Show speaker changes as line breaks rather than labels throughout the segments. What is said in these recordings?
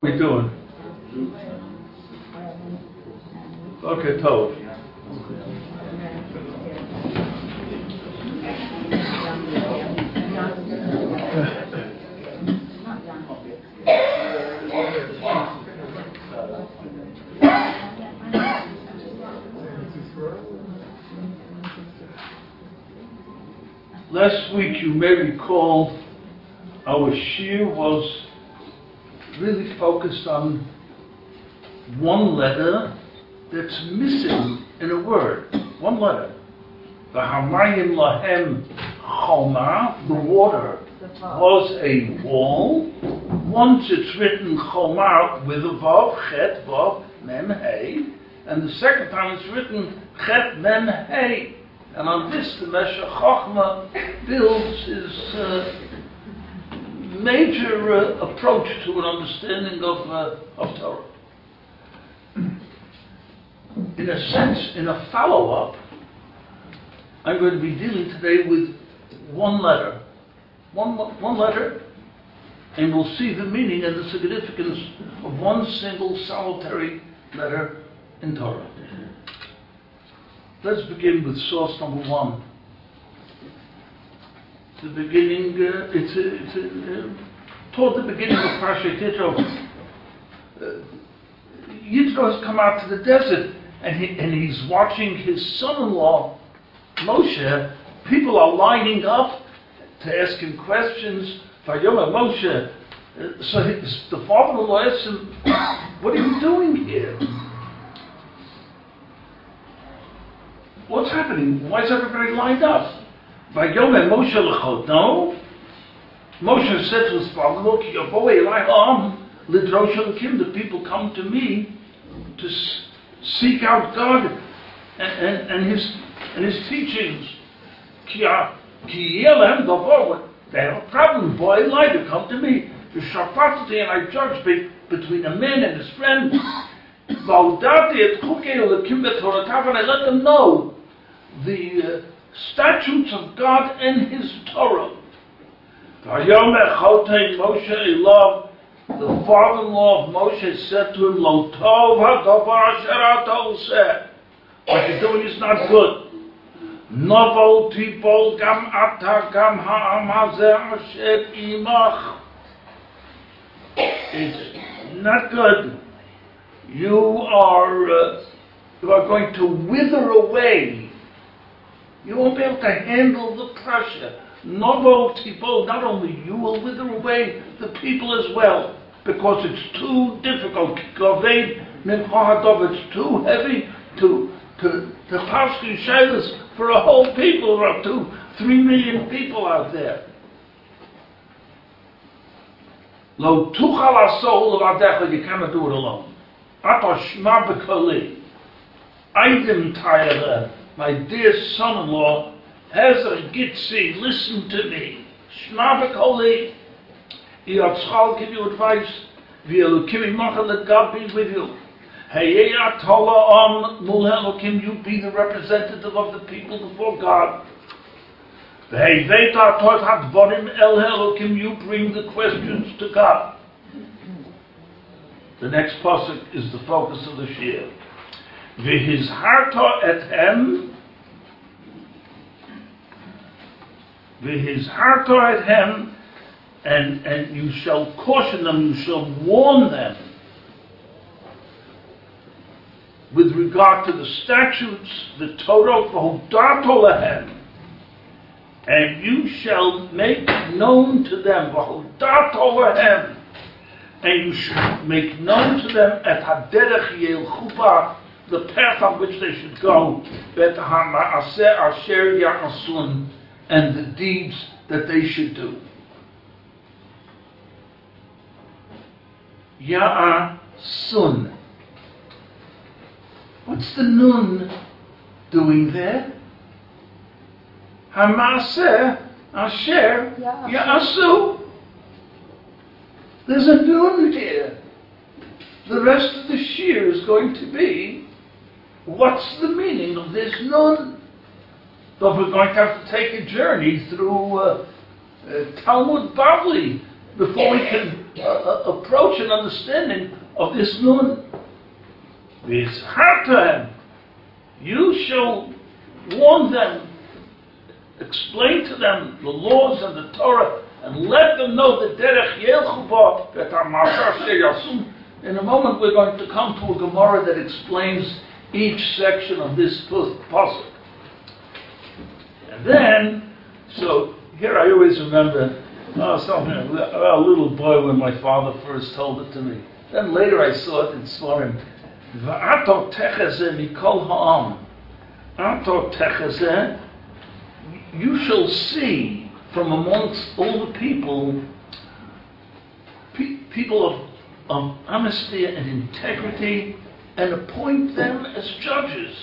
We doing? Okay, Tov. Last week, you may recall, our shir was really focused on one letter that's missing in a word. One letter. The Hamayim Lahem Choma, the water, was a wall. Once it's written Choma with a Vav, Chet, Vav, Mem, Hey, and the second time it's written Chet, Mem, Hey. And on this, the Meshech Chochmah builds his major approach to an understanding of Torah. In a sense, in a follow-up, I'm going to be dealing today with one letter. One letter, and we'll see the meaning and the significance of one single solitary letter in Torah. Let's begin with source number one. The beginning, toward the beginning of Parshat Yitro. Yitro has come out to the desert, and he's watching his son-in-law, Moshe. People are lining up to ask him questions. Vayoma Moshe. So the father-in-law asks him, "What are you doing here? What's happening? Why is everybody lined up?" Vayoma Moshe l'chodno. Moshe said to his father-in-law, "Ki yavoei elai ha'am lidrosh elokim." The people come to me to seek out God and his teachings. Ki yelem davar. They have a problem. Boy, lie to come to me. V'shapatati, and I judge between a man and his friend. V'audati et chukei elokim b'toratav, and I let them know the statutes of God and His Torah. Vayomer chotei Moshe elav. The father-in-law of Moshe said to him, "Lo tov hadavar asher ata oseh." What you're doing is not good. Novel tipol gam ata gam ha'am hazeh asher imach. It's not good. You are going to wither away. You won't be able to handle the pressure. Novo tipol, not only you will wither away, the people as well, because it's too difficult. It's too heavy to paskin shaylas for a whole people, or up to 3 million people out there. Lo tuchal asol levadecha, you cannot do it alone. Ata shma b'kali. Aidim tayere, my dear son-in-law, Hezer Gitzi, listen to me. Shma b'kali. I'll give you advice. V'elukimi machal, let God be with you. Heyei atola am mul elokim, you be the representative of the people before God. V'hei veita atot hadvarim el elokim, you bring the questions to God. The next pasuk is the focus of the shir. V'hizharta ethem. V'hizharta ethem, and you shall caution them, you shall warn them with regard to the statutes, the Torah, v'hodato lahem, and you shall make known to them, v'hodato lahem, and you shall make known to them et haderech yelchuba, the path on which they should go, bet ha'ma'aseh asher ya'asun, and the deeds that they should do. Ya'asun. What's the nun doing there? Hamaseh asher ya'asu. There's a nun here. The rest of the shir is going to be, what's the meaning of this nun? But we're going to have to take a journey through Talmud Bavli before we can approach an understanding of this nun. It's hard to him. You shall warn them, explain to them the laws and the Torah, and let them know the derech yelchu ba v'et ha'ma'asar sheyasum. In a moment we're going to come to a Gemara that explains each section of this pasuk. And then, so here I always remember something about a little boy when my father first told it to me. Then later I saw it in Svarim. V'ato techezeh mikol ha'am. Ato techezeh, you shall see from amongst all the people, people of honesty and integrity, and appoint them as judges.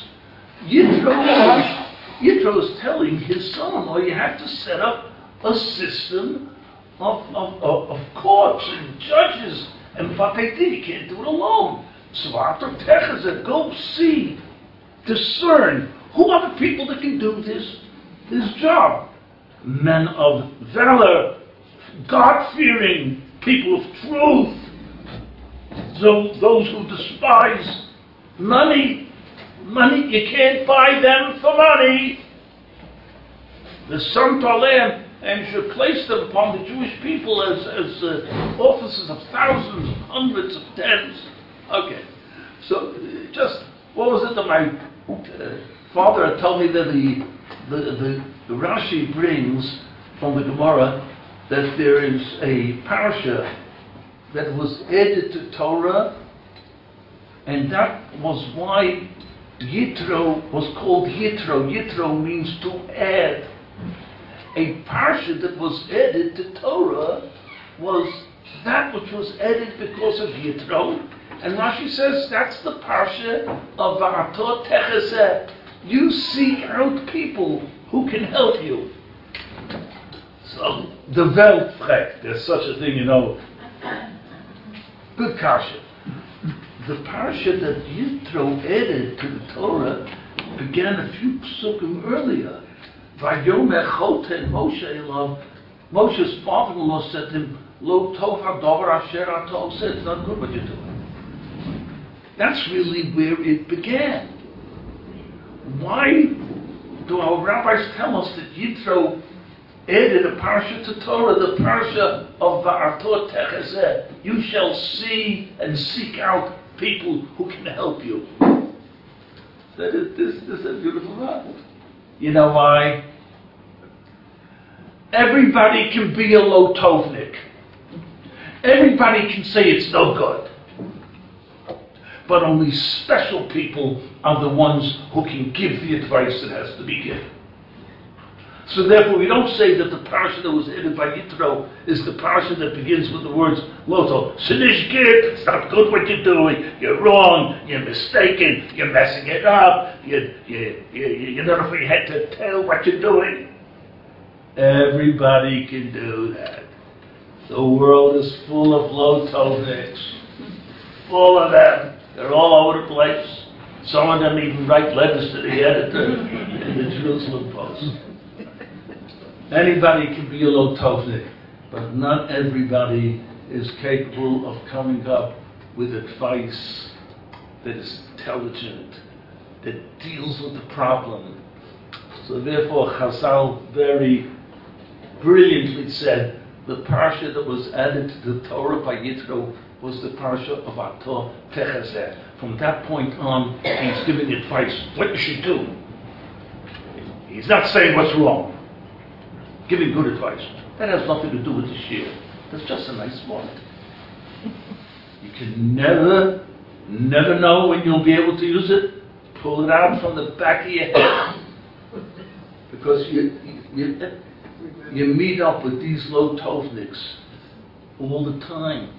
Yitro is telling his son-in-law, you have to set up a system of courts and judges, and what they did, you can't do it alone. So go see, discern, who are the people that can do this job? Men of valor, God-fearing, people of truth, those who despise money, you can't buy them for money. The Son Talem, and you should place them upon the Jewish people as officers of thousands, hundreds of tens. Okay, so just, what was it that my father had told me that the Rashi brings from the Gemara, that there is a parasha that was added to Torah, and that was why Yitro was called Yitro. Yitro means to add. A parsha that was added to Torah was that which was added because of Yitro, and Rashi says that's the parsha of Va'ato Techezeh. You seek out people who can help you. So the Weltfreck, there's such a thing, Good kasha. The parsha that Yitro added to the Torah began a few psukim earlier. Vayomer choten Moshe elav. Moshe's father-in-law said to him, Lo tov hadavar asher ata oseh. It's not good what you're doing. That's really where it began. Why do our rabbis tell us that Yitro added a parsha to Torah, the parsha of Va'ato Techezeh? You shall see and seek out people who can help you. This is a beautiful word. You know why? Everybody can be a lotovnik. Everybody can say it's no good. But only special people are the ones who can give the advice that has to be given. So therefore we don't say that the parsha that was added by Yitro is the parsha that begins with the words Loto. Shinish git, it's not good what you're doing, you're wrong, you're mistaken, you're messing it up, you're not afraid head to tell what you're doing. Everybody can do that. The world is full of Lotovniks. Full of them. They're all over the place. Some of them even write letters to the editor in the Jerusalem Post. Anybody can be a Lotovnik, but not everybody is capable of coming up with advice that is intelligent, that deals with the problem. So therefore Chazal very brilliantly said the parsha that was added to the Torah by Yitro was the parsha of Ato Techezeh. From that point on, he's giving advice, what you should do. He's not saying what's wrong. Giving good advice. That has nothing to do with the shir. That's just a nice word. You can never know when you'll be able to use it. Pull it out from the back of your head. Because you meet up with these Lotovniks all the time.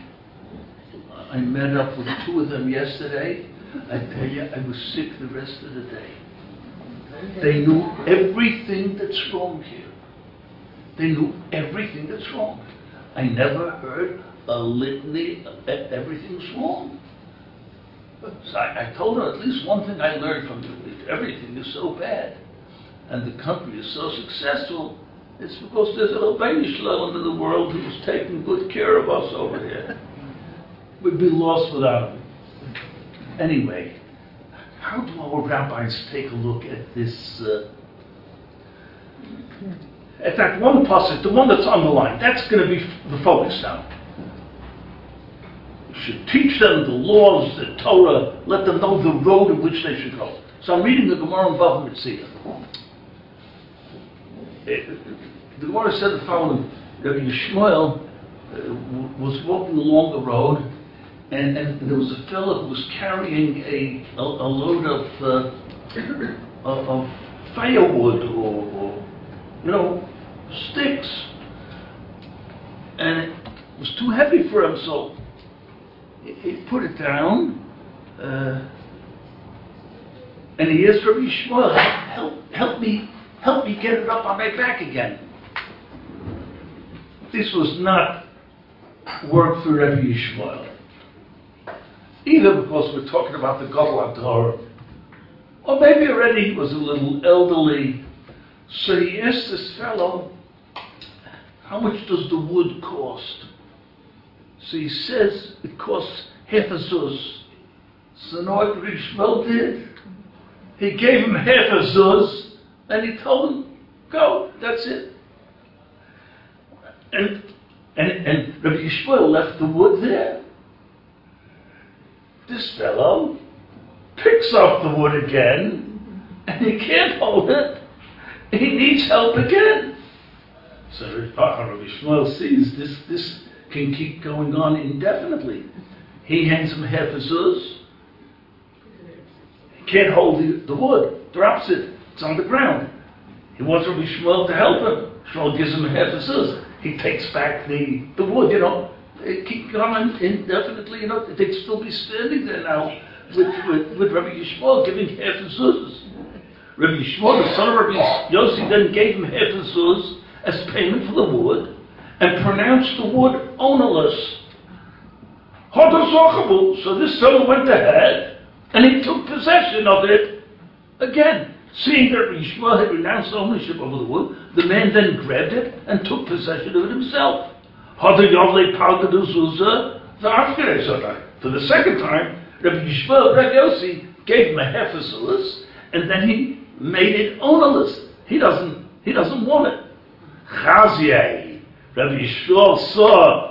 I met up with two of them yesterday. I tell you, I was sick the rest of the day. They knew everything that's wrong here. They knew everything that's wrong. I never heard a litany that everything's wrong. So I told her at least one thing I learned from you. Everything is so bad, and the company is so successful. It's because there's a Rabbeinu Shalom in the world who's taking good care of us over here. We'd be lost without him. Anyway, how do our rabbis take a look at this? At that one pasuk, the one that's underlined, that's going to be the focus now. You should teach them the laws, the Torah, let them know the road in which they should go. So I'm reading the Gemara in Bava Metzia. The Gemara said the following: Rabbi Yishmael was walking along the road, and there was a fellow who was carrying a load of firewood or sticks, and it was too heavy for him, so he put it down, and he asked Rabbi Yishmael, help me get it up on my back again. This was not work for Rabbi Yishmael, either because we're talking about the Gadol HaTorah, or maybe already he was a little elderly. So he asked this fellow, how much does the wood cost? So he says, it costs half a zuz. So know what Rabbi Yishmael did? He gave him half a zuz, and he told him, go, that's it. And Rabbi Yishmael left the wood there. This fellow picks up the wood again, and he can't hold it. He needs help again. So Rabbi Yishmael sees this can keep going on indefinitely. He hands him half a zuz. He can't hold the wood, drops it. It's on the ground. He wants Rabbi Yishmael to help him. Yishmael gives him half a zuz. He takes back the wood, It keep going indefinitely, They'd still be standing there now with Rabbi Yishmael giving half a zuz. Rabbi Yishmael, the son of Rabbi Yossi, then gave him half a zuz as payment for the wood and pronounced the wood ownerless. So this fellow went ahead and he took possession of it again. Seeing that Rabbi Yishmael had renounced ownership over the wood, the man then grabbed it and took possession of it himself. For the second time, Rabbi Yossi gave him a half a zuz, and then he made it ownerless. He doesn't want it. Chazieh, Rabbi Yishmael saw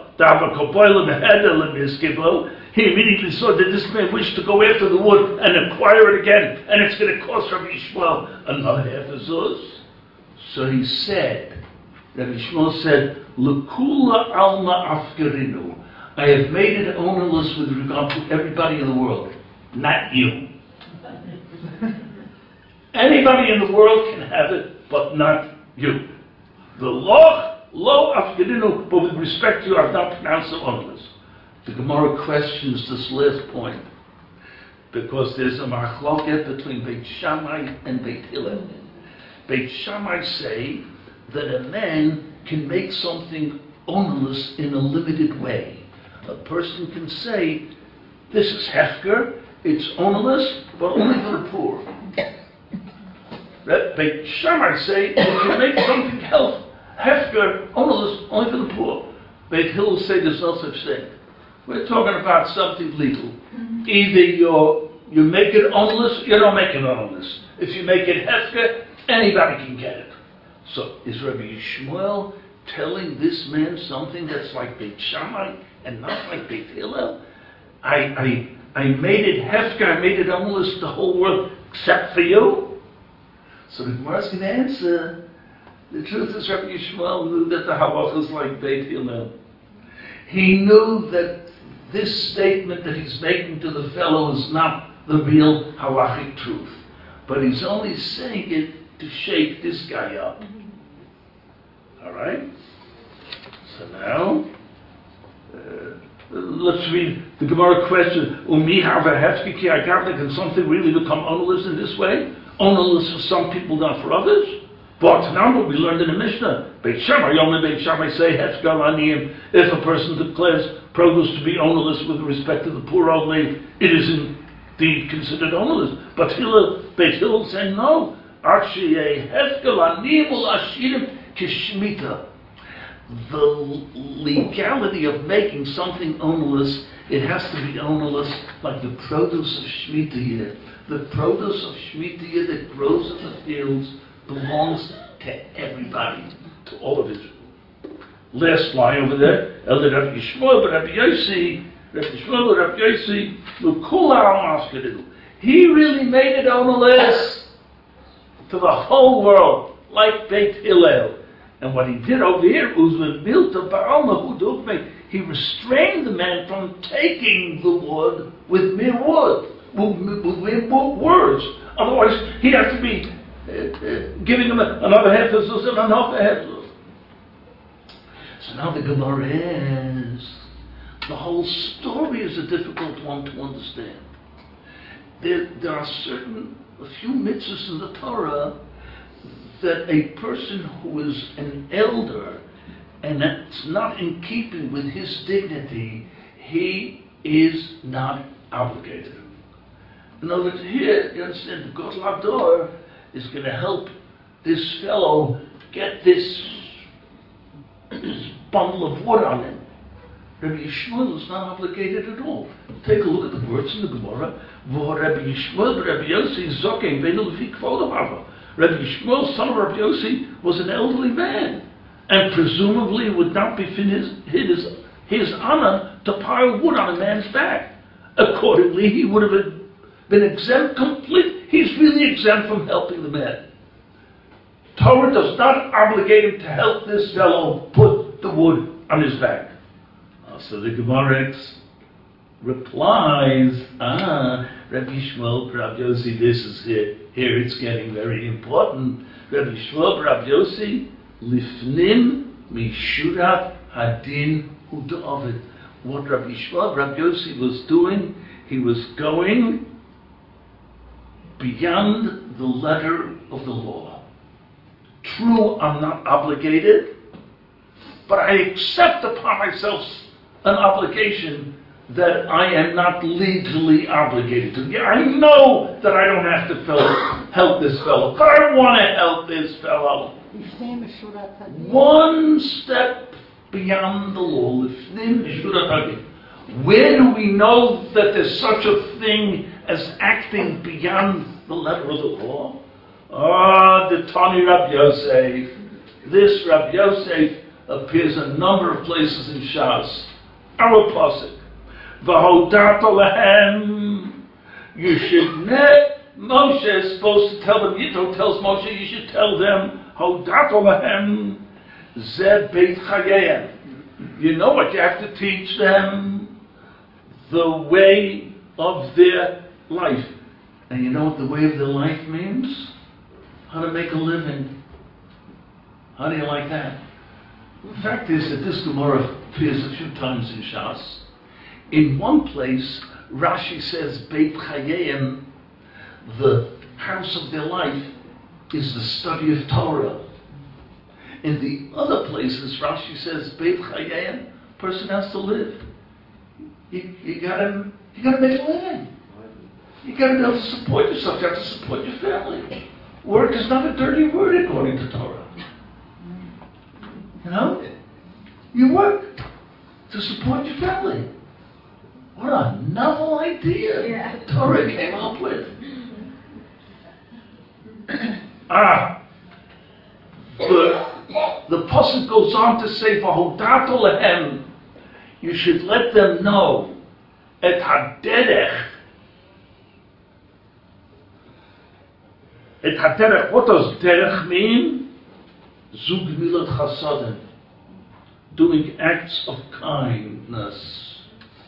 he immediately saw that this man wished to go after the wood and acquire it again, and it's going to cost Rabbi Yishmael another half a zuz. So he said, Rabbi Yishmael said, L'kula alma afkerinu. I have made it ownerless with regard to everybody in the world, not you. Anybody in the world can have it, but not you. The law, lo afkerinu, but with respect to you, I've not pronounced it ownerless. The Gemara questions this last point because there's a machloket between Beit Shammai and Beit Hillel. Beit Shammai say that a man can make something ownerless in a limited way. A person can say, this is hefker, it's ownerless, but only for the poor. Beit Shammai say, you can make something hefker, ownerless, only for the poor. Beit Hillel say there's no such thing. We're talking about something legal. Either you make it ownerless, you don't make it ownerless. If you make it hefker, anybody can get it. So is Rabbi Yishmael telling this man something that's like Beit Shammai and not like Beit Hillel? I made it hefker, I made it ownerless the whole world except for you? So the Gemara's going to answer. The truth is Rabbi Yishmael knew that the halacha is like Beit Hillel. He knew that this statement that he's making to the fellow is not the real halachic truth. But he's only saying it to shake this guy up. Alright? So now, let's read the Gemara question. Can something really become ownerless in this way? Ownerless for some people, not for others? But now what we learned in the Mishnah, Beit Shammai say, if a person declares produce to be ownerless with respect to the poor only, it is indeed considered ownerless. But Beit Hillel saying no. kishmita. The legality of making something ownerless, it has to be ownerless like the produce of Shemitah. The produce of Shemitah that grows in the fields belongs to everybody, to all of Israel. Last line over there, Elder Rabbi Yishmael, Rabbi Yossi, he really made it ownerless to the whole world, like Beit Hillel. And what he did over here was when built a Baal Mahudukme, he restrained the man from taking the wood with mere wood, with mere words. Otherwise, he'd have to be giving him another half of zuz and another half of zuz. So now the Gemara is, the whole story is a difficult one to understand. There are a few mitzvahs in the Torah that a person who is an elder and that's not in keeping with his dignity, he is not obligated. In other words, here, you understand, the Gadol Hador is going to help this fellow get this bundle of wood on him. Rabbi Yishmael is not obligated at all. Take a look at the words in the Gemara. Rabbi Yishmael, Rabbi Yossi, Zokein, Beinu Lefi Kvodo Hava. Rabbi Yishmael, son of Rabbi Yossi, was an elderly man, and presumably would not be his honor to pile wood on a man's back. Accordingly, he would have been exempt complete. He's really exempt from helping the man. Torah does not obligate him to help this fellow put the wood on his back. So the Gemara replies, Rabbi Yishmael, Rabbi Yossi, this is here it's getting very important. Rabbi Yishmael, Rabbi Yossi, lifnim mishurat hadin u'da'avid. What Rabbi Yishmael, Rabbi Yossi was doing, he was going beyond the letter of the law. True, I'm not obligated, but I accept upon myself an obligation that I am not legally obligated to. Yeah, I know that I don't have to help this fellow, but I want to help this fellow. One step beyond the law. Where do we know that there's such a thing as acting beyond the letter of the law? The Tani Rabbi Yosef. This Rabbi Yosef appears a number of places in Shas. Our pasuk, v'hodato lehem, you should Moshe is supposed to tell them, Yitro tells Moshe, you should tell them, hodato lehem, ze beit chayeyem. You know what you have to teach them? The way of their life. And you know what the way of their life means? How to make a living. How do you like that? The fact is that this Gemara appears a few times in Shas. In one place, Rashi says, Beit Chayeyem, the house of their life, is the study of Torah. In the other places, Rashi says, Beit Chayeyem, person has to live. You gotta make a living. You gotta be able to support yourself. You have to support your family. Work is not a dirty word according to Torah. You know? You work to support your family. What a novel idea Torah came up with. The pasuk goes on to say, "V'hodato lehem," you should let them know et haderech. Et haderech. What does derech mean? Zug milat chasadim, doing acts of kindness.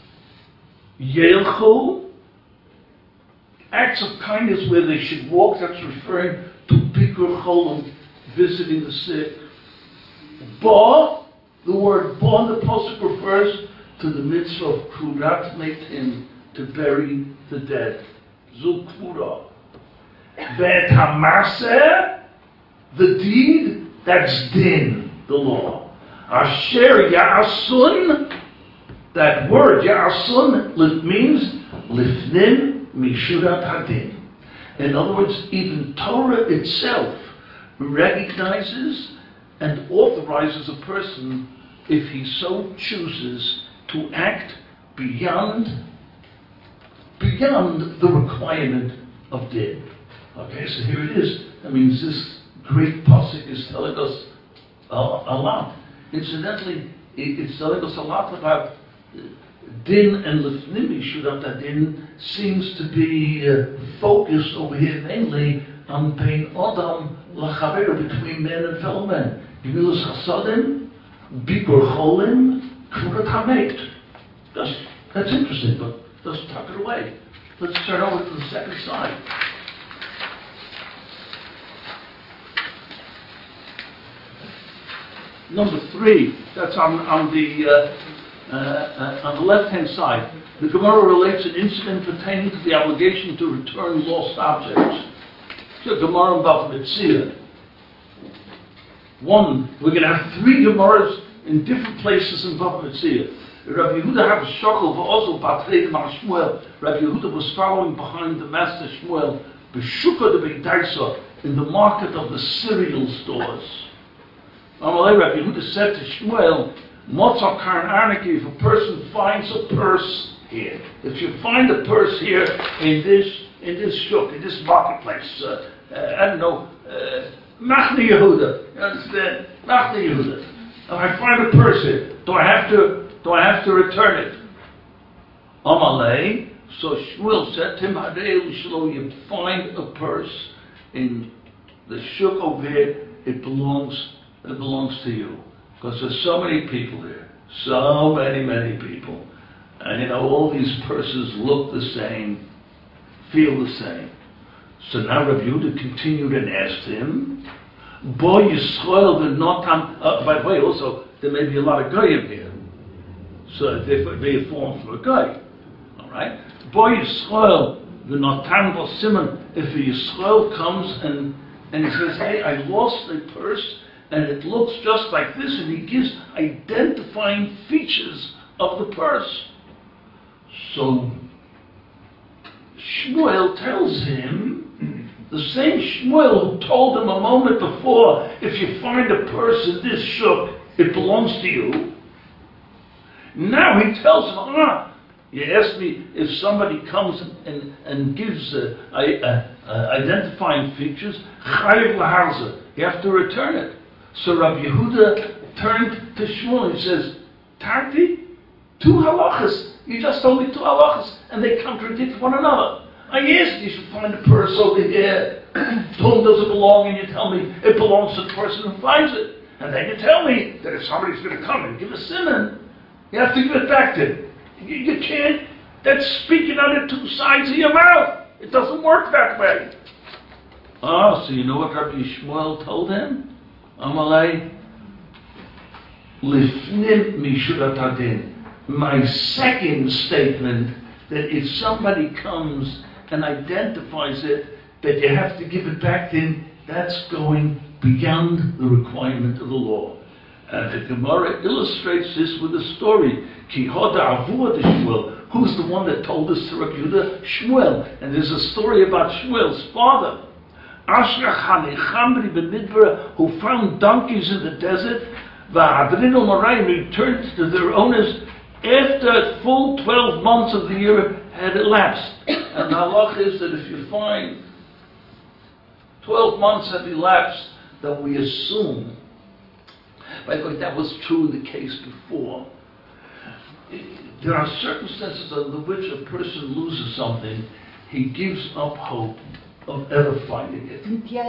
Yelchu, acts of kindness where they should walk. That's referring to Bikur Cholim, visiting the sick. Ba, the word ba in the pasuk refers to the mitzvah of Kurat Metim, to bury the dead. Zug Kura. Vet Hamaseh, the deed, that's din, the law. Asher Ya'asun, that word Ya'asun means Lifnim Mishurat Hadin. In other words, even Torah itself recognizes and authorizes a person, if he so chooses, to act beyond the requirement of din. Okay, so here it is. That means this great pasuk is telling us a lot. Incidentally, it's telling us a lot about din and lifnim shudat din seems to be focused over here mainly on bein adam lachaver, between man and fellow man. Gemilas chasadim, bikur cholim, kvurat hamet. That's interesting, but let's tuck it away. Let's turn over to the second side. Number 3, that's on the left-hand side. The Gemara relates an incident pertaining to the obligation to return lost objects. The Gemara in Bava Metzia. We're going to have 3 Gemaras in different places in Bava Metzia. Rabbi Yehuda had a shokol v'ozel b'atreid mar Shmuel. Rabbi Yehuda was following behind the master Shmuel, b'shuka de b'daisa, in the market of the cereal stores. Amalei, Rabbi Yehuda said to Shmuel, Motzah Karan Arniki, if a person finds a purse here, if you find a purse here in this shuk, in this marketplace, I don't know, Machne Yehuda, you understand? Machne Yehuda. If I find a purse here, do I have to return it? Amalei, so Shmuel said to him, you find a purse in the shuk over here, it belongs to you. Because there's so many people here. So many people. And all these purses look the same, feel the same. So now Rabbi Yehuda continued and asked him, Bo Yisrael v'notam, by the way, also, there may be a lot of goyim here. So they may have fallen from a guy. Alright? Bo Yisrael v'notam bo simon, if a Yisrael comes and he says, hey, I lost a purse, and it looks just like this, and he gives identifying features of the purse. So Shmuel tells him, the same Shmuel who told him a moment before, if you find a purse in this shuk, it belongs to you. Now he tells him, you asked me if somebody comes and gives identifying features, chayiv laharza, you have to return it. So Rabbi Yehuda turned to Shmuel and he says, Tarti, 2 halachas. You just told me 2 halachas, and they contradict one another. I asked you should find a purse over here. To whom does it belong? And you tell me it belongs to the person who finds it. And then you tell me that if somebody's going to come and give a simon, you have to give it back to him. You can't. That's speaking out of 2 sides of your mouth. It doesn't work that way. So you know what Rabbi Shmuel told him? Amalei, lifnim mishurat hadin. My second statement, that if somebody comes and identifies it, that you have to give it back to him, that's going beyond the requirement of the law. And the Gemara illustrates this with a story. Ki hoda avua de Shmuel. Who's the one that told this to Rabbi Yehuda? Shmuel. And there's a story about Shmuel's father. Ashrach HaNechamri b'Midbar, who found donkeys in the desert, v'hadrinu marayim, returned to their owners after full 12 months of the year had elapsed. And the halach is that if you find 12 months have elapsed, then we assume, by the way, that was true in the case before. There are circumstances under which a person loses something, he gives up hope of ever finding it.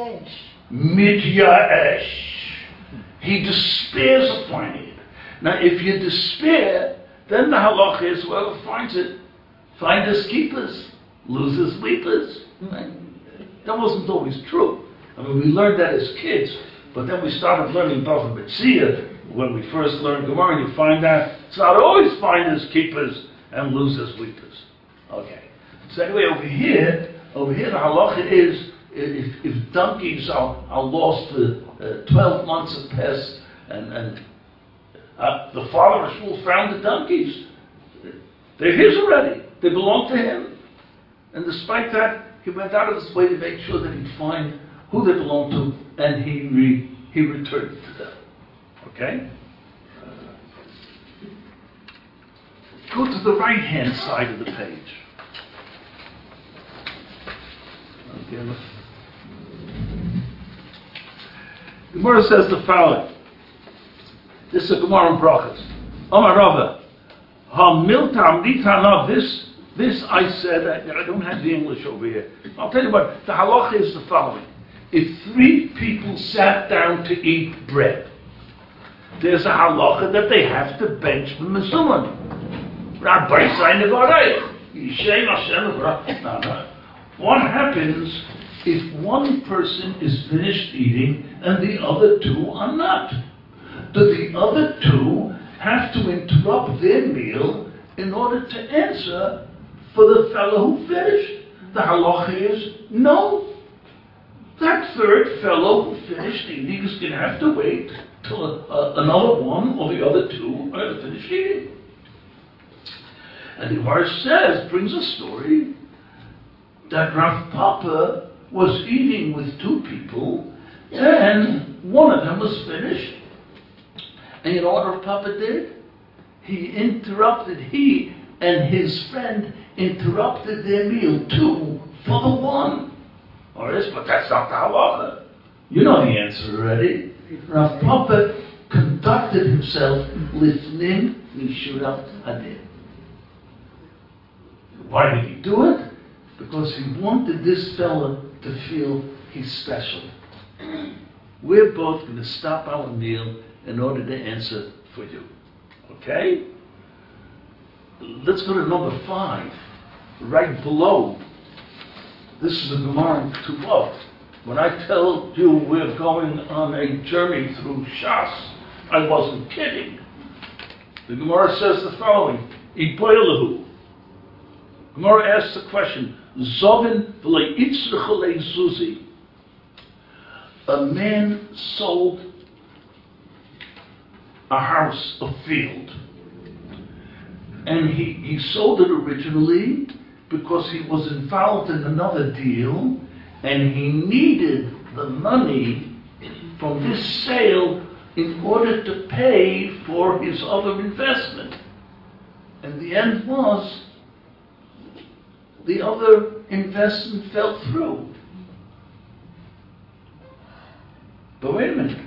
Mityaesh. He despairs of finding it. Now, if you despair, then the halach is whoever finds it, finders keepers, losers weepers. That wasn't always true. I mean, we learned that as kids, but then we started learning Bava Metzia when we first learned Gemara, and you find out it's not always finders keepers and losers weepers. Okay. So anyway, over here the halacha is if donkeys are lost for 12 months have passed, and the father of Shmuel found the donkeys, they're his already. They belong to him. And despite that, he went out of his way to make sure that he'd find who they belonged to, and he returned to them. Okay? Go to the right-hand side of the page. Okay. Gemara says the following. This is a Gemara in Brachos. Omar Rava, ha-miltam nitana, this I said, I don't have the English over here. I'll tell you what, the halacha is the following. If 3 people sat down to eat bread, there's a halacha that they have to bench the mezuman. What happens if one person is finished eating and the other 2 are not? Do the other 2 have to interrupt their meal in order to answer for the fellow who finished? The halacha is no. That third fellow who finished eating is going to have to wait till another one or the other 2 are finished eating. And the Gemara says, brings a story that Rav Papa was eating with 2 people, and one of them was finished. And you know what Rav Papa did? He and his friend interrupted their meal 2 for the 1. But that's not the halacha. You know the answer already. Rav Papa conducted himself lifnim mishurat hadin. Why did he do it? Because he wanted this fella to feel he's special. We're both going to stop our meal in order to answer for you. Okay? Let's go to number 5, right below. This is the Gemara in Ketubot. When I tell you we're going on a journey through Shas, I wasn't kidding. The Gemara says the following: Iboilahu. Gemara asks the question: Zovin v'lei itzrich alei zuzi. A man sold a house, a field, and he sold it originally because he was involved in another deal, and he needed the money from this sale in order to pay for his other investment. And the end was, the other investment fell through. But wait a minute.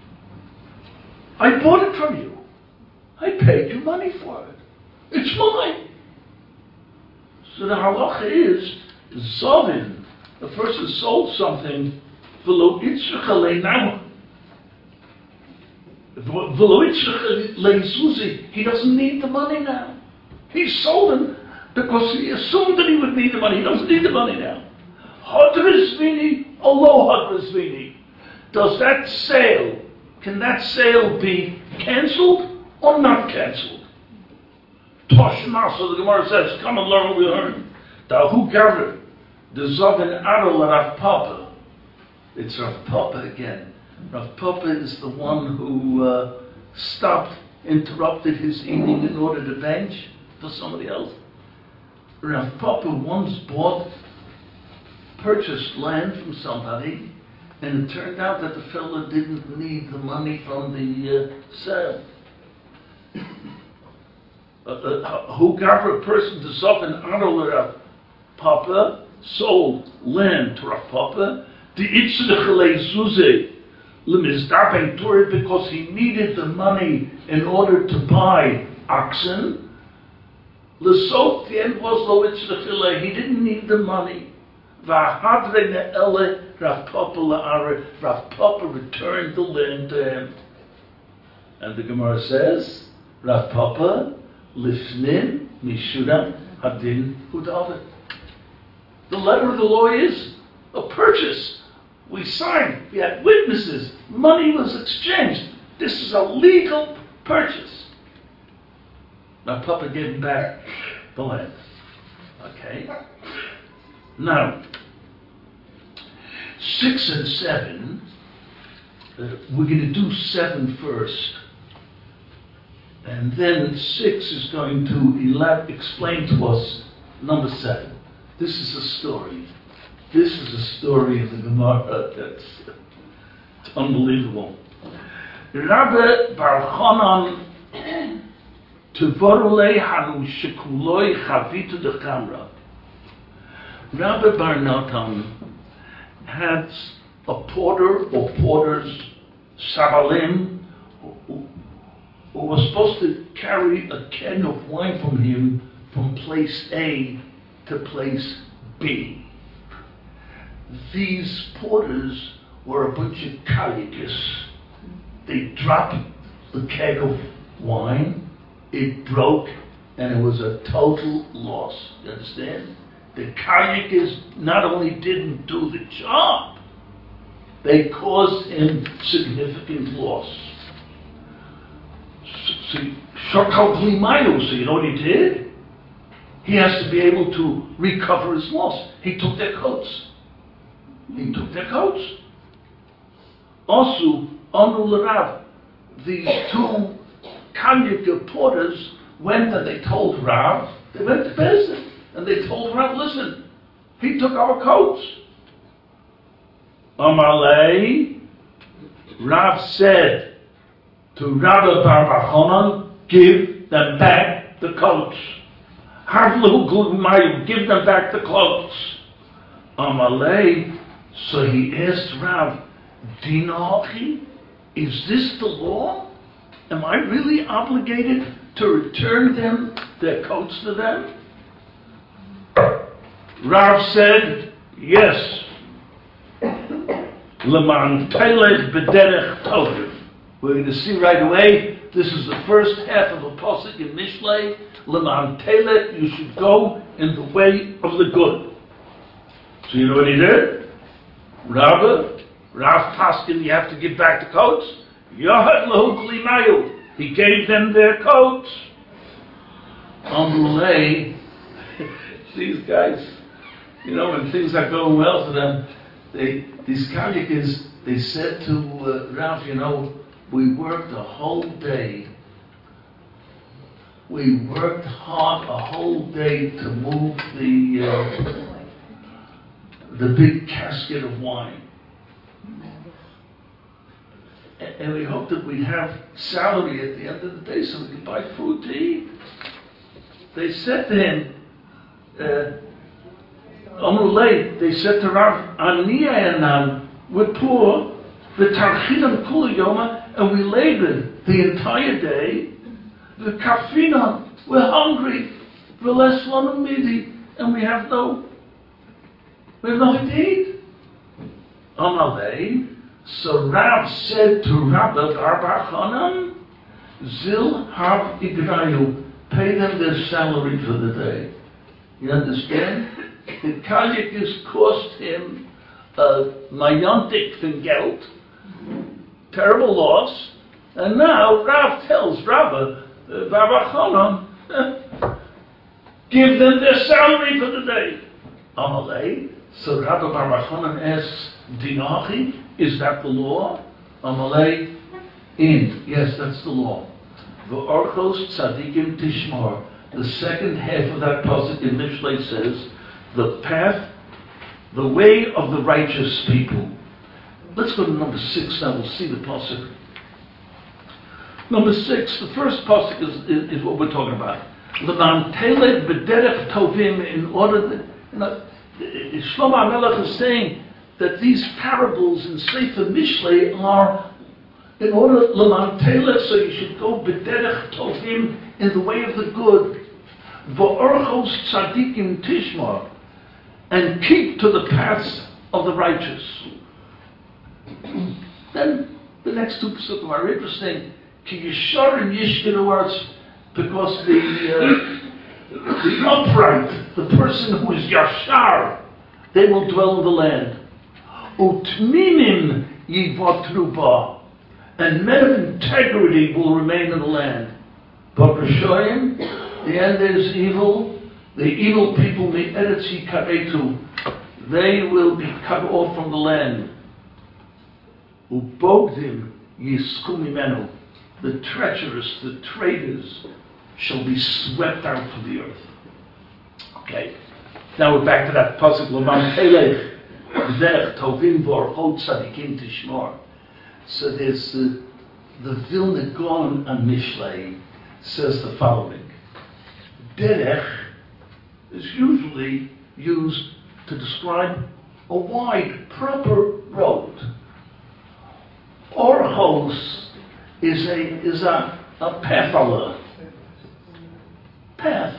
I bought it from you. I paid you money for it. It's mine. So the halacha is, Zovin, the person sold something, v'lo itzrich alei now. V'lo itzrich alei zuzi. He doesn't need the money now. He sold him because he assumed that he would need the money. He doesn't need the money now. Hadrizvini, alo hadrizvini. Does that sale, can that sale be cancelled or not cancelled? Toshma, so the Gemara says, come and learn what we learned. Dahu Gavri, the Zovin Adol Rav Papa. It's Rav Papa again. Rav Papa is the one who interrupted his eating in order to bench for somebody else. Rav Papa once purchased land from somebody, and it turned out that the fellow didn't need the money from the sale. Who got a person to Zovin Adol Rav Papa, sold land to Rav Papa, the Itzrich alei zuzi lemizdaben Torah, because he needed the money in order to buy oxen. L'sot, the end was lo Itzrich alei, he didn't need the money. V'ahadre ne'ele Rav Papa la'are, Rav Papa returned the land to him. And the Gemara says, Rav Papa lifnim mishuram hadin hudavet. The letter of the law is a purchase. We signed, we had witnesses, money was exchanged. This is a legal purchase. Now Papa gave him back the land. Okay? Now, 6 and 7, we're going to do 7 first. And then 6 is going to explain to us number 7. This is a story. This is a story of the Gemara that's unbelievable. Rabbi Bar Chanan Tvorulei Hanu Shekuloi Chavitu de Chamra. Rabbi Bar Natan had a porter or porters, Sabalim, who was supposed to carry a keg of wine from him from place A to place B. These porters were a bunch of kalikas. They dropped the keg of wine, it broke, and it was a total loss. You understand? The kalikas not only didn't do the job, they caused him significant loss. So you know what he did? He has to be able to recover his loss. He took their coats. Also, Amru L'Rav, these two Kanyaka porters went and they told Rav, they went to Bezin, and they told Rav, listen, he took our coats. Amalei, Rav said to Rabbi Bar Chanan, give them back the coats. Havlu Gudmayu, give them back the clothes. Amalei, so he asked Rav, Dinachi, is this the law? Am I really obligated to return them their coats to them? Rav said, yes. Leman Telech B'derech Tovim. We're going to see right away, this is the first half of a pasuk in Mishlei. Leman Telech, you should go in the way of the good. So you know what he did? Rav Paskin, you have to give back the coats. Yohat Lahu Klimayu. He gave them their coats. Amrulei, these guys, you know, when things are going well for them, these Kalyakas, they said to Rav, you know, we worked a whole day. We worked hard a whole day to move the big casket of wine. And we hoped that we'd have salary at the end of the day so we could buy food to eat. They said to him, Amrulei, they said to Rav, Aniyanan, we're poor, the Tarchinan Kula Yoma, and we labored the entire day. The Kafina, we're hungry, the Leslanam Midi, and we have nothing to eat. Amalei, so Rav said to Rabbi Bar Chanan, Zil Har Igrayu, pay them their salary for the day. You understand? The Kalyakas cost him Mayontik Geld, terrible loss, and now Rav tells Rabbi Bar Chanan, give them their salary for the day. Amalei, so Rabbi Bar Chanan asks, Dinachi, is that the law? Amalei, yes, that's the law. V'orchos tzadikim tishmar. The second half of that pasuk in Mishlei says, the path, the way of the righteous people. Let's go to number 6 now, we'll see the pasuk. Number 6, the first pasuk is what we're talking about. L'man teled b'derech tovim, in order that, Shlomo HaMelech is saying that these parables in Sefer Mishlei are in order l'man teled, so you should go b'derech tovim, in the way of the good. V'orchos tzadikim tishmar, and keep to the paths of the righteous. Then the next two psukim are interesting. Ki yisharim yishkinu words, because the upright, the person who is yashar, they will dwell in the land. Utminim yivotru ba, and men of integrity will remain in the land. But Rishoyim, the end is evil. The evil people, the Eretz Yikaretu, they will be cut off from the land. Ubogdim yisku mimenu, the treacherous, the traitors, shall be swept out from the earth. Okay, now we're back to that pasuk L'man telech b'derech tovim v'orchot tzadikim tishmar. So there's the Vilna Gaon on Mishlei says the following. Derech is usually used to describe a wide, proper road. Orchos is a path. Path.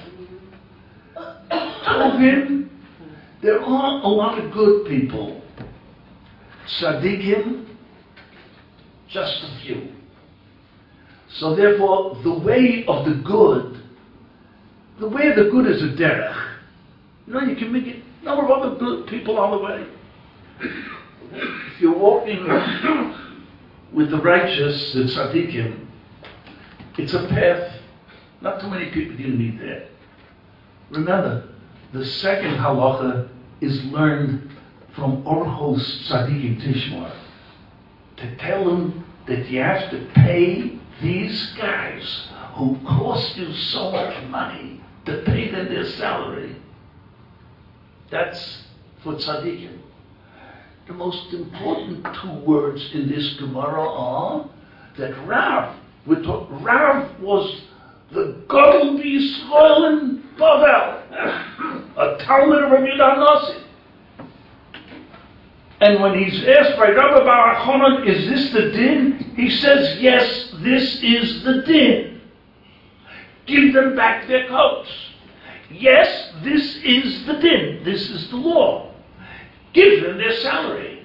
Tovim, there are a lot of good people. Tzadikim, just a few. So therefore, the way of the good is a derech. You know, you can make it a number of other good people on the way. If you're walking with the righteous, the tzaddikim, it's a path. Not too many people you meet there. Remember, the second halacha is learned from Orchos Tzaddikim Tishmar. To tell them that you have to pay these guys who cost you so much money to pay them their salary. That's for tzaddikim. The most important two words in this Gemara are that Rav was the Gadol B'Yisrael in Bavel, a Talmud of Rabbi Yehuda Hanassi. And when he's asked by Rabbi Bar Achanan, is this the din? He says, yes, this is the din. Give them back their coats. Yes, this is the din. This is the law. Give them their salary.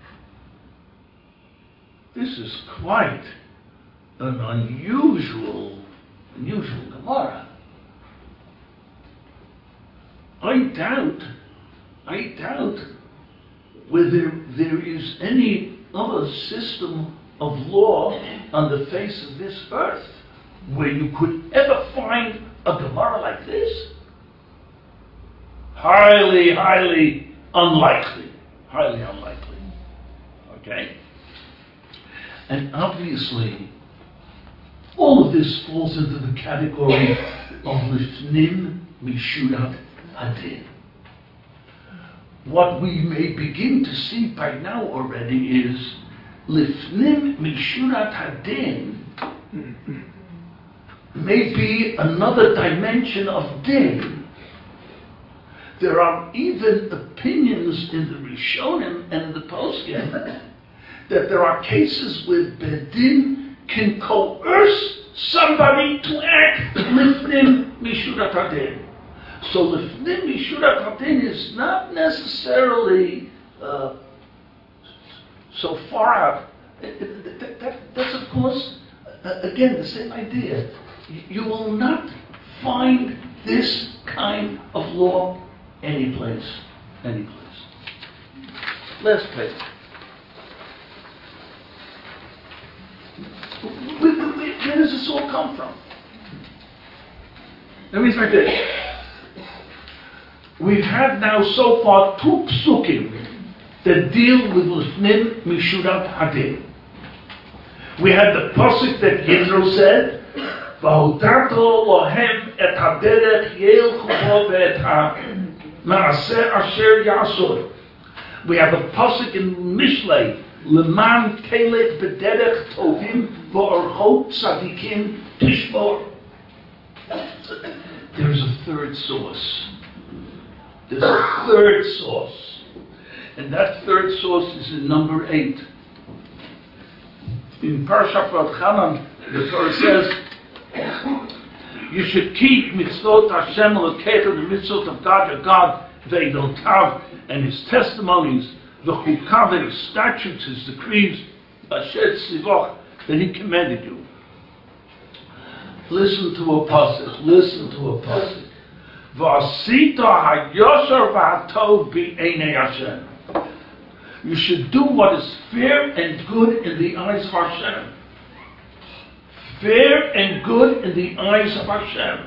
This is quite an unusual Gemara. I doubt whether there is any other system of law on the face of this earth where you could ever find a Gemara like this. Highly unlikely. Highly unlikely. Okay? And obviously, all of this falls into the category of Lifnim Mishurat Hadin. What we may begin to see by now already is Lifnim Mishurat Hadin may be another dimension of din. There are even opinions in the Rishonim and the Poskim that there are cases where Bedin can coerce somebody to act Lifnim Mishurat Hadin. So Lifnim Mishurat Hadin is not necessarily so far out. That's of course, again, the same idea. You will not find this kind of law anyplace. Last page. Where does this all come from? Let me start this. We've had now so far two psukim that deal with Lifnim Mishurat Hadin. We had the pasuk that Yitro said, "V'hodato lohem et haderech yelchu bo ve'et ha'maaseh asher ya'asur." We have a pasuk in Mishlei, "Leman telech b'derech tovim v'orchot tzadikim tishmor." There's a third source. There's a third source. And that third source is in number 8. In Parashat Va'etchanan, the Torah says, you should keep mitzvot Hashem Elokecha, the mitzvot of God, Ve'edotav, and His testimonies, the chukav, His statutes, His decrees, Asher Tzivoch, that He commanded you. Listen to a pasuk. V'asita ha'yosher v'hatov b'einei Hashem. You should do what is fair and good in the eyes of Hashem. Fair and good in the eyes of Hashem.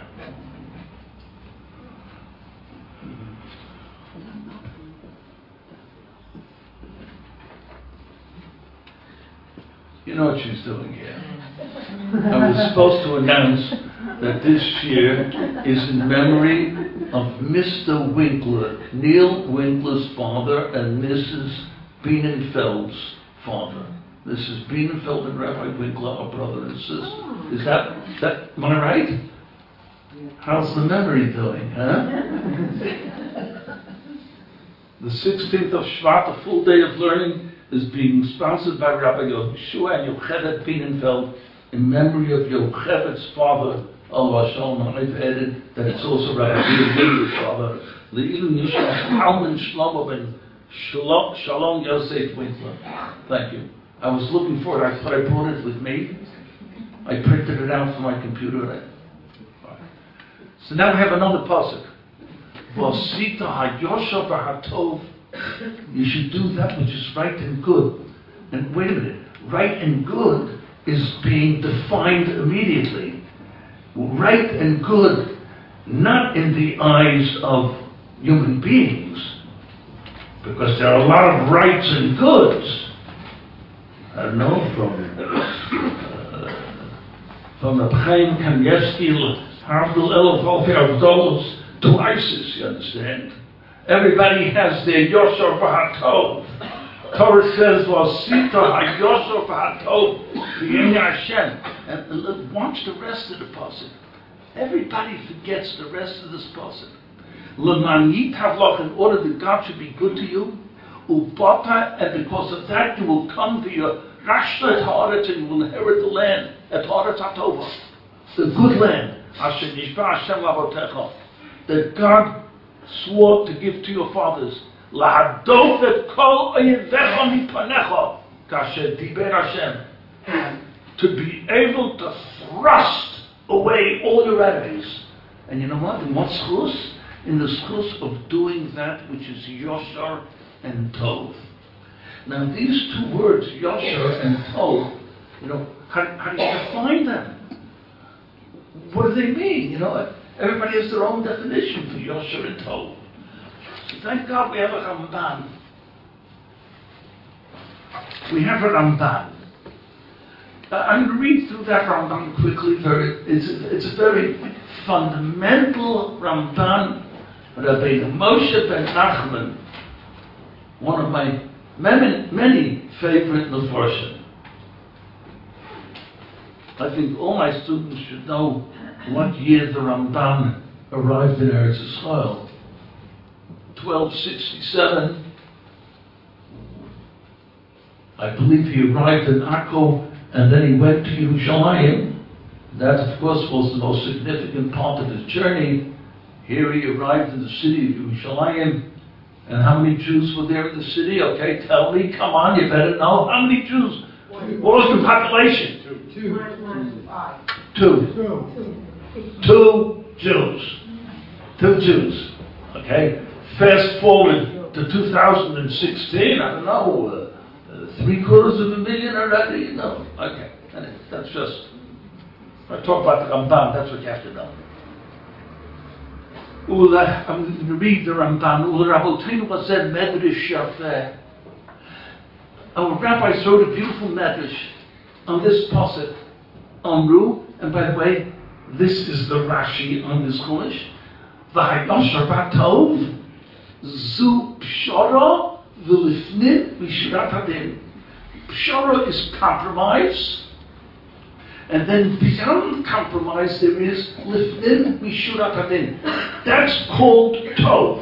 You know what she's doing here. I was supposed to announce that this year is in memory of Mr. Winkler, Neil Winkler's father, and Mrs. Bienenfeld's father. Mrs. Bienenfeld and Rabbi Winkler are brother and sister. Is that, am I right? How's the memory doing, huh? The 16th of Shvat, a full day of learning, is being sponsored by Rabbi Yehoshua and Yocheved Bienenfeld in memory of Yocheved's father, Alav Shalom. And I've added that it's also Rabbi Yehuda's father, Le'ilun Yishmael Alman Shlomo ben Shalom Yosef Winkler. Thank you. I was looking for it. I thought I brought it with me. I printed it out from my computer. So now we have another pasuk. V'asita hayosha v'hatov. You should do that which is right and good. And wait a minute. Right and good is being defined immediately. Right and good, not in the eyes of human beings, because there are a lot of rights and goods. I don't know, from the Chaim Kanievsky, Harville $12 to ISIS, you understand? Everybody has their Yosher V'Hatov. Torah says, V'asita HaYosher V'Hatov V'yeni Hashem. And watch the rest of the pasuk. Everybody forgets the rest of this pasuk. L'man yitavloch, in order that God should be good to you, Ubata, and because of that you will come to your Rashta Haaretz, and you will inherit the land at Haaretz HaTova, the good land, Asher Nishba Hashem Lavotecha, that God swore to give to your fathers. Lahadof et kol oyevecha mipanecha, kasher diber Hashem, to be able to thrust away all your enemies. And you know what? In what schus? In the schus of doing that which is Yosher and Tov. Now these two words, Yosher and Tov, you know, how do you define them? What do they mean? You know, everybody has their own definition for Yosher and Tov. So thank God we have a Ramban. We have a Ramban. I'm going to read through that Ramban quickly. It's a very fundamental Ramban. Rabbi Moshe ben Nachman, one of my many favorite Mefarshim. I think all my students should know what year the Ramban arrived in Eretz Yisrael. 1267. I believe he arrived in Akko and then he went to Yerushalayim. That, of course, was the most significant part of his journey. Here he arrived in the city of Yerushalayim. And how many Jews were there in the city? Okay, tell me, come on, you better know. How many Jews? What was the population? Two Jews. Okay? Fast forward to 2016, I don't know, 750,000 already, you know. Okay, that's just, I talk about the Ramban, that's what you have to know. I'm going to read the Ramban. Our rabbis wrote a beautiful medrash on this pasuk, Amru, and by the way, this is the Rashi on this Chumash. V'hayosher v'tov zu pshara v'lifnit v'shirat hadin. Pshara is compromise, and then beyond compromise there is lifnin v'shirat hadin. That's called tov.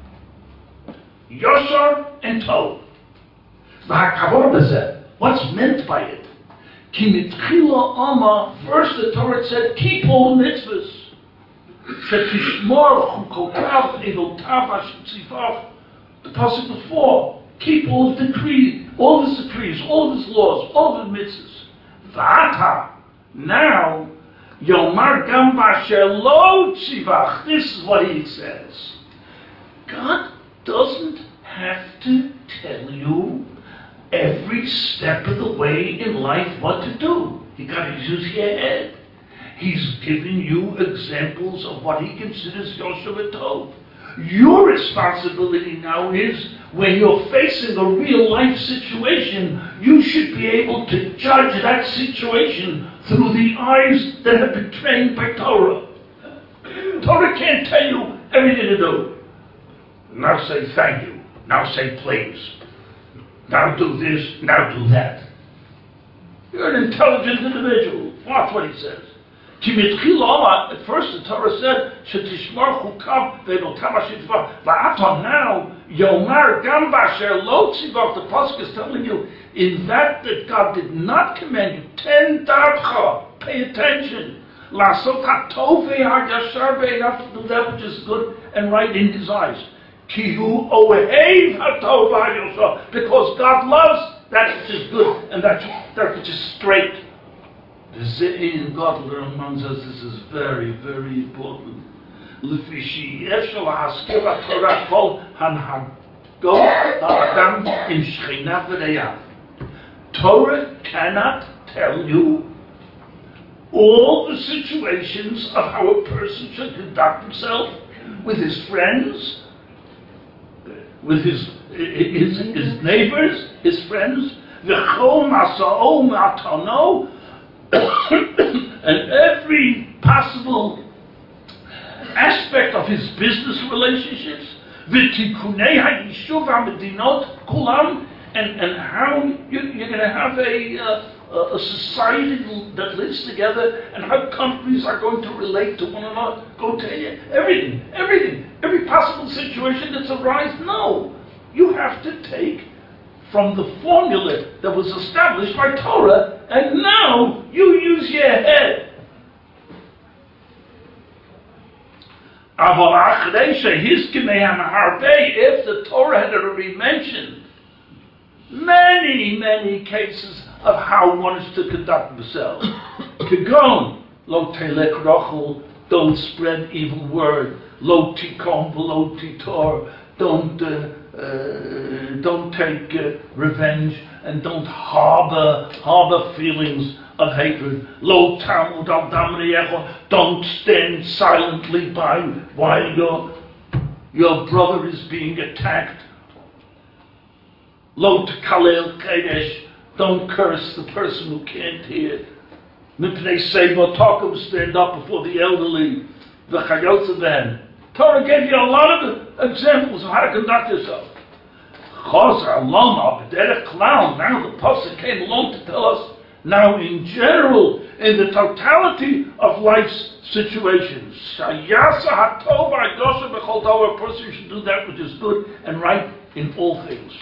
Yosher and tov. V'hakavod b'zeh. What's meant by it? Ki mitchila ama. First the Torah said, keep all the mitzvahs. Shetishmor chukotav edotav asher tzivav. The pasuk before, keep all the decrees, all his laws, all the mitzvahs. V'ata. Now, yomar gam b'asher lo tzivach. This is what he says. God doesn't have to tell you every step of the way in life what to do. You got to use your head. He's giving you examples of what he considers Yosher Tov. Your responsibility now is, when you're facing a real life situation, you should be able to judge that situation through the eyes that have been trained by Torah. Torah can't tell you everything to do. Now say thank you. Now say please. Now do this, now do that. You're an intelligent individual. Watch what he says. At first the Torah said, "Shetishmar chukav ve'votav ashitzvah." Va'aton now, Yomar gam b'asher lo tzivah. The pasuk is telling you, in that God did not command you, ten darcha, pay attention. La'asot hatov ve'hayashar ve'enav, to do that which is good and right in His eyes. Ki hu ohev hatov ve'hayashar, because God loves that which is good and that which is straight. In God reminds us this is very, very important. Torah cannot tell you all the situations of how a person should conduct himself with his friends, with his neighbors, his friends, and every possible aspect of his business relationships, and how you're going to have a society that lives together, and how countries are going to relate to one another, go to every possible situation that's arised. No, you have to take from the formula that was established by Torah, and now you use your head. If the Torah had already mentioned many, many cases of how one is to conduct themselves. Kagon, lo telek rochel, don't spread evil word. Lo tikom, lo titor, don't take revenge, and don't harbor feelings of hatred. Lo tamud al damriyecho, don't stand silently by while your brother is being attacked. Lo tkalel kedesh, don't curse the person who can't hear. Mipnei seva takum, stand up before the elderly. V'chayotzaben. Torah gave you a lot of examples of how to conduct yourself. Now the Pasuk came along to tell us, now in general, in the totality of life's situations, a person should do that which is good and right in all things.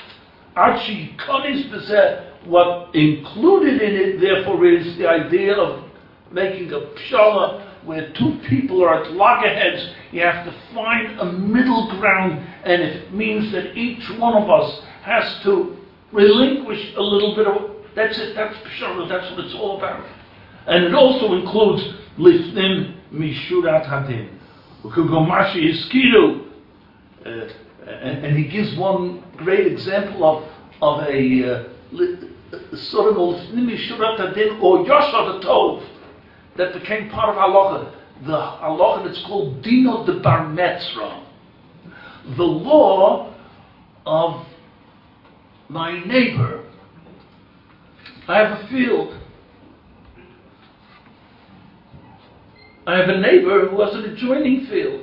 What included in it, therefore, is the idea of making a pshala where two people are at loggerheads. You have to find a middle ground, and it means that each one of us has to relinquish a little bit of, that's it, that's pshala, that's what it's all about. And it also includes lifnim mishurat hadin. Ukugomashi iskiru. And he gives one great example of a sort of lifnim mishurat hadin, or yosha tov, that became part of halacha. The halacha that's called Dino de Bar Metzra, the law of my neighbor. I have a field. I have a neighbor who has an adjoining field.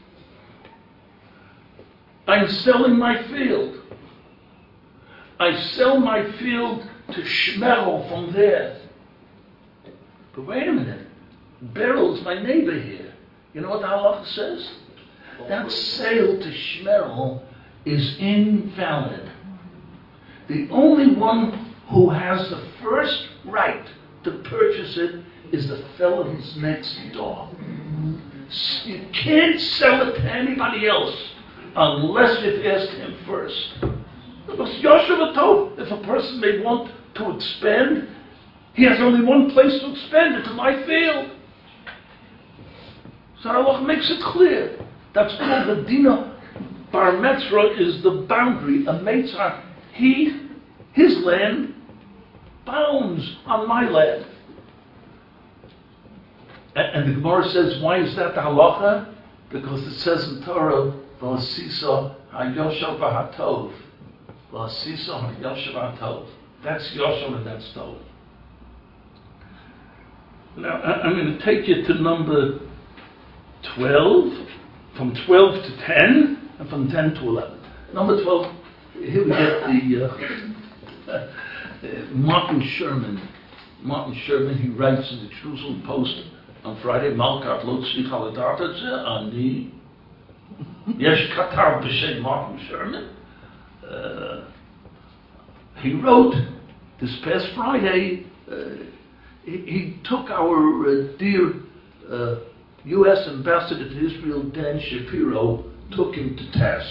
I'm selling my field. I sell my field to Shmerel from there. But wait a minute. Beryl's my neighbor here. You know what the halacha says? That sale to Shmerel is invalid. The only one who has the first right to purchase it is the fellow who's next door. You can't sell it to anybody else unless you've asked him first. Because Yoshev Tov, if a person may want to expand, he has only one place to expand it, to my field. So Allah makes it clear. That's called the Dina. Bar Metzra is the boundary. A Meitzah, his land bounds on my land. And the Gemara says, why is that the halacha? Because it says in Torah, V'asisa ha'yoshav ha'tov. V'asisa ha'yoshav ha'tov. That's Yoshav and that's Tov. Now, I'm going to take you to number 12, from 12 to 10, and from 10 to 11. Number 12, here we get the Martin Sherman Martin Sherman, he writes in the Jerusalem Post on Friday, Malkat Lotzlich Haladatadze, Ani, Yesh Katar B'Shem Martin Sherman. He wrote this past Friday, he took our dear U.S. ambassador to Israel, Dan Shapiro, took him to task.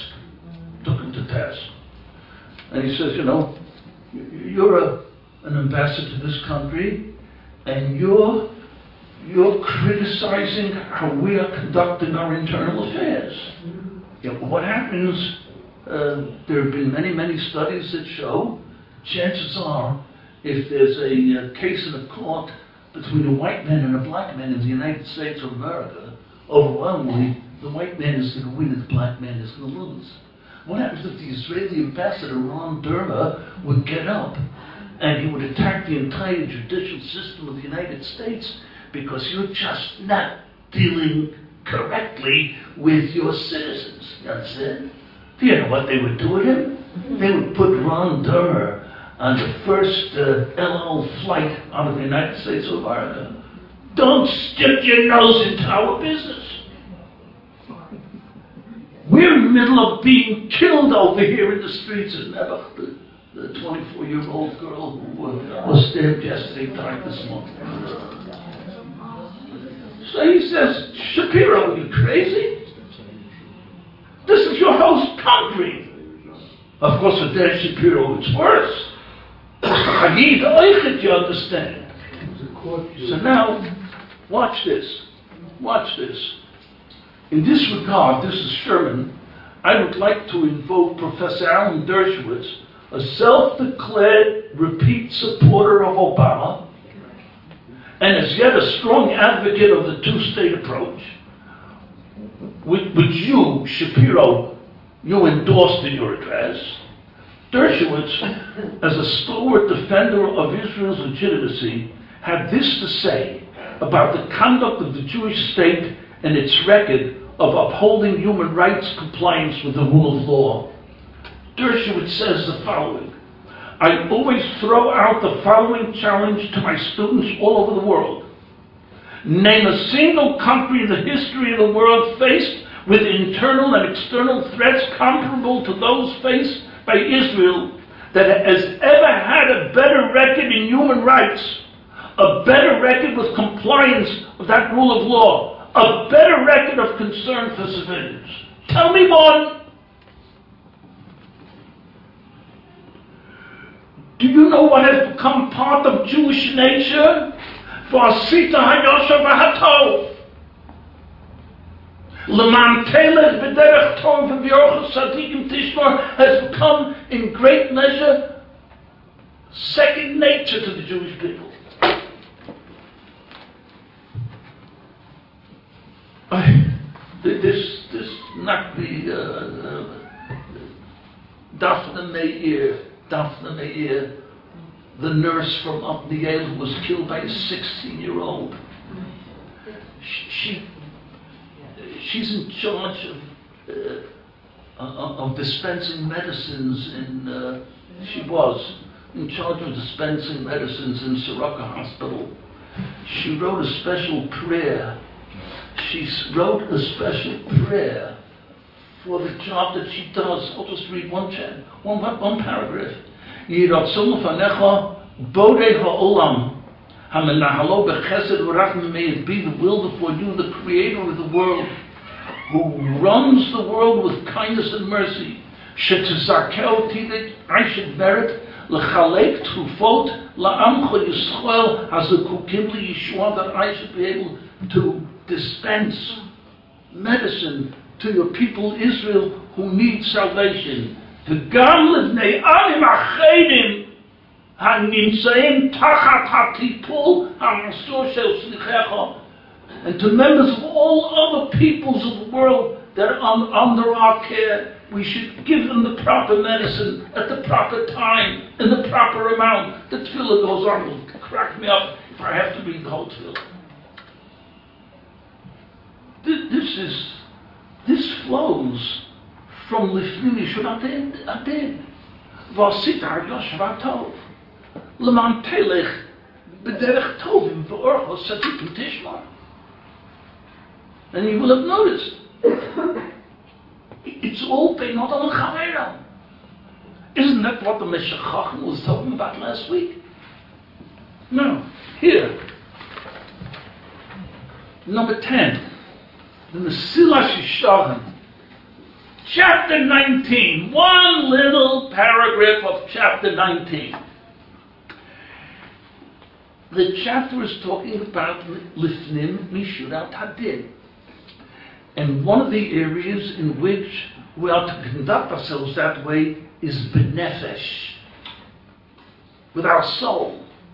And he says, you know, you're an ambassador to this country, and you're criticizing how we are conducting our internal affairs. You know, what happens, there have been many studies that show, chances are, if there's a case in a court between a white man and a black man in the United States of America, overwhelmingly, the white man is going to win and the black man is going to lose. What happens if the Israeli ambassador, Ron Dermer, would get up and he would attack the entire judicial system of the United States because you're just not dealing correctly with your citizens? You understand? Do you know what they would do with him? They would put Ron Dermer on the first LO flight out of the United States of America. Don't stick your nose into our business. We're in the middle of being killed over here in the streets of Nebuch. The 24-year-old girl who was stabbed yesterday died this morning. So he says, Shapiro, are you crazy? This is your host country. Of course, with Dan Shapiro, it's worse. Hagid Oichet, you understand. So now, watch this. In this regard, this is Sherman, I would like to invoke Professor Alan Dershowitz, a self-declared repeat supporter of Obama, and as yet a strong advocate of the two-state approach, which you, Shapiro, you endorsed in your address. Dershowitz, as a stalwart defender of Israel's legitimacy, had this to say about the conduct of the Jewish state and its record of upholding human rights compliance with the rule of law. Dershowitz says the following: I always throw out the following challenge to my students all over the world. Name a single country in the history of the world faced with internal and external threats comparable to those faced by Israel that has ever had a better record in human rights, a better record with compliance of that rule of law, a better record of concern for civilians. Tell me one. Do you know what has become part of Jewish nature? V'asita hayosha v'hatov. L'man telech b'derech tov v'v'yorchos tzadikim tishmor has become in great measure second nature to the Jewish people. This not the Daphne Meir, the nurse from Upniel who was killed by a 16-year-old. She's in charge of dispensing medicines she was in charge of dispensing medicines in Soroka Hospital. She wrote a special prayer. For the job that she does. I'll just read one paragraph. Yiratzon fanecha bodei ha'olam hamenahalo bechesed v'rachmim, may it be the will before you, the Creator of the world, who runs the world with kindness and mercy, shetizakeh that I should merit lechalek trufot la'amcha Yisrael hazakukim liyeshua, that I should be able to dispense medicine to your people Israel who need salvation. And to members of all other peoples of the world that are under our care, we should give them the proper medicine at the proper time, in the proper amount. The tefillah goes on, will crack me up if I have to read the whole tefillah. This flows from Lifnim Yishur Adin. V'asita Yosh V'atov. L'man telech B'derech tovim v'orchos tzadikim tishma. And you will have noticed, it's all beinot al chavera. Isn't that what the Meshech Chacham was talking about last week? No. Here. Number 10. The Mesilas Yesharim. Chapter 19. One little paragraph of chapter 19. The chapter is talking about Lifnim Mishurat Hadin. And one of the areas in which we are to conduct ourselves that way is B'nefesh, with our soul.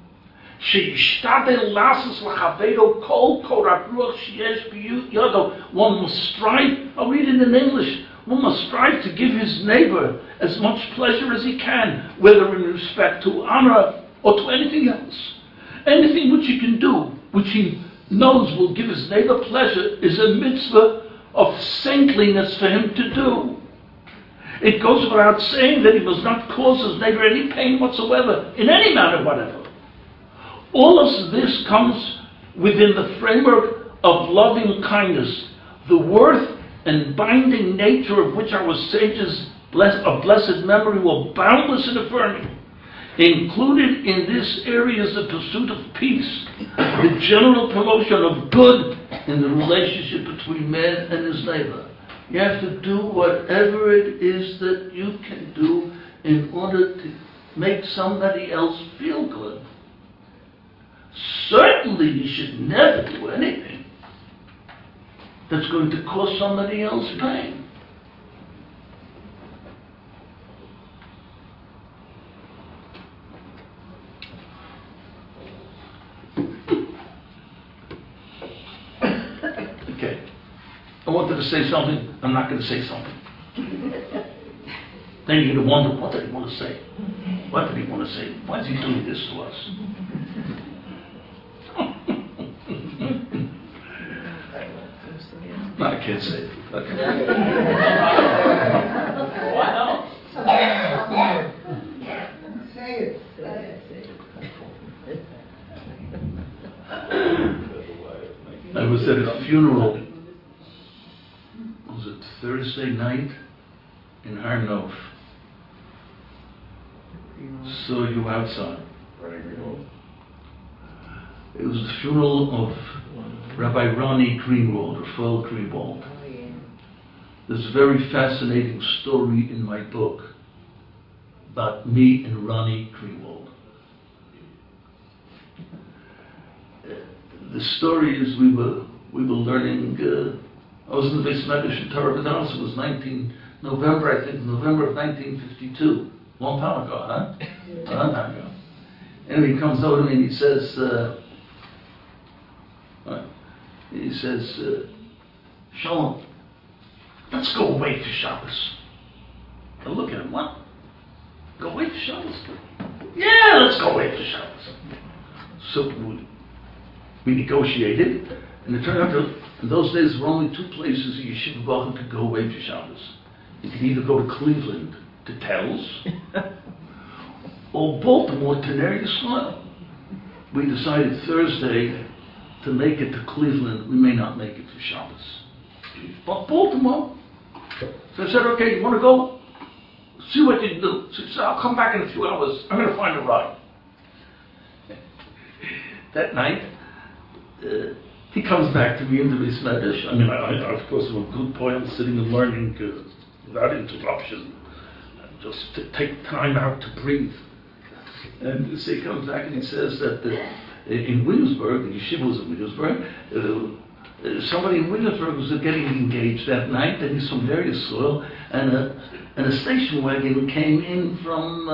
One must strive, I'll read it in English, one must strive to give his neighbor as much pleasure as he can, whether in respect to honor or to anything else. Anything which he can do, which he knows will give his neighbor pleasure, is a mitzvah of saintliness for him to do. It goes without saying that he must not cause his neighbor any pain whatsoever, in any manner whatever. All of this comes within the framework of loving kindness, the worth and binding nature of which our sages of blessed memory were boundless in affirming. Included in this area is the pursuit of peace, the general promotion of good in the relationship between man and his neighbor. You have to do whatever it is that you can do in order to make somebody else feel good. Certainly you should never do anything that's going to cause somebody else pain. Okay. I wanted to say something, I'm not going to say something. Then you're going to wonder, what did he want to say? What did he want to say? Why is he doing this to us? No, I can't say it. Okay.
Why not? Say it.
I was at a funeral. Was it Thursday night in Har Nof? Saw you outside. It was the funeral of Rabbi Ronnie Greenwald, Raphael Greenwald. There's a very fascinating story in my book about me and Ronnie Greenwald. The story is we were learning. I was in the Beis Medrash in Torah B'Danos. It was November of 1952. Long time ago, huh? A long time ago. And he comes over to me and he says, Shalom, let's go away for Shabbos. I look at him, what? Go away for Shabbos? Yeah, let's go away for Shabbos. So we negotiated, and it turned out that in those days there were only two places in Yeshiva Bochum could go away for Shabbos. You could either go to Cleveland, to Tells, or Baltimore to Ner Yisrael. We decided Thursday to make it to Cleveland. We may not make it for Shabbos. But Baltimore. So I said, okay, you want to go? See what you can do. So he said, I'll come back in a few hours. I'm going to find a ride. That night, he comes back to me in the Beis Medrash. I mean, I of course, am a good point sitting and learning without interruption. Just to take time out to breathe. And so he comes back and he says that in Williamsburg, the yeshiva was in Williamsburg, somebody in Williamsburg was getting engaged that night, and he's from various soil, and a station wagon came in from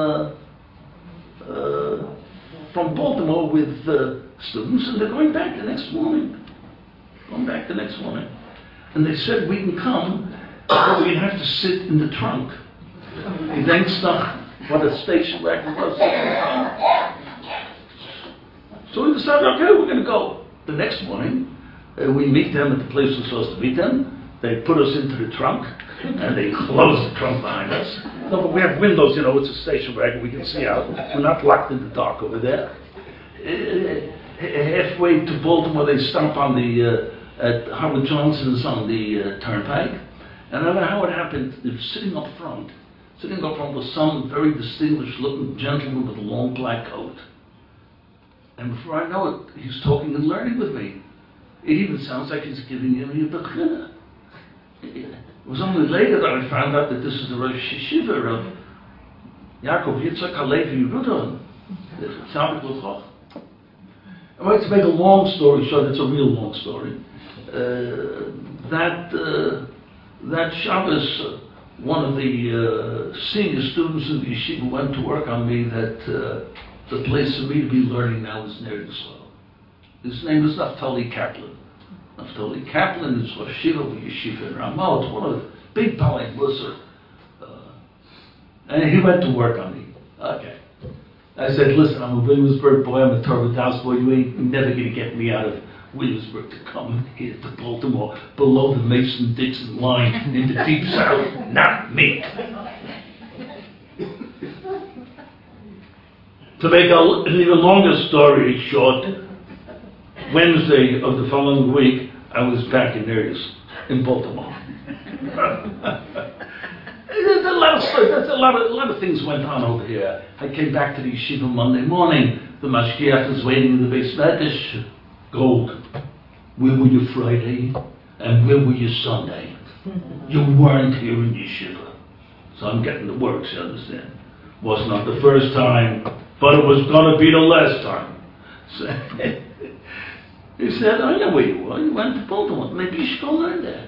Baltimore with students, and they're going back the next morning. And they said, we can come, but we have to sit in the trunk. He denkt nog what a station wagon was. So we decided, okay, we're going to go. The next morning, we meet them at the place we're supposed to meet them. They put us into the trunk, and they close the trunk behind us. No, but we have windows, it's a station wagon, we can see out. We're not locked in the dark over there. halfway to Baltimore, they stop on the at Howard Johnson's on the turnpike. And I don't know how it happened. They were sitting up front was some very distinguished-looking gentleman with a long black coat. And before I know it, he's talking and learning with me. It even sounds like he's giving me a bechina. It was only later that I found out that this is the Rosh Yeshiva of Yaakov Yitzchak Halevi Rudon. I'm going to make a long story short. It's a real long story. That Shabbos, one of the senior students in the yeshiva went to work on me that the place for me to be learning now is Ner Yisrael. His name is Naftali Kaplan. Naftali Kaplan is Rosh Yeshiva in Ramah. It's one of the big Palei Musar. And he went to work on me. Okay. I said, listen, I'm a Williamsburg boy, I'm a Torah House boy, you ain't never going to get me out of Williamsburg to come here to Baltimore, below the Mason-Dixon line in the Deep South. Not me. To make an even longer story short, Wednesday of the following week, I was back in areas in Baltimore. There's a lot of things went on over here. I came back to the yeshiva Monday morning. The mashgiach was waiting in the Beis Medrash. Gold, where were you Friday? And where were you Sunday? You weren't here in yeshiva. So I'm getting the works, you understand? Was not the first time, but it was going to be the last time. So he said, I know where you were. You went to Baltimore. Maybe you should go learn there.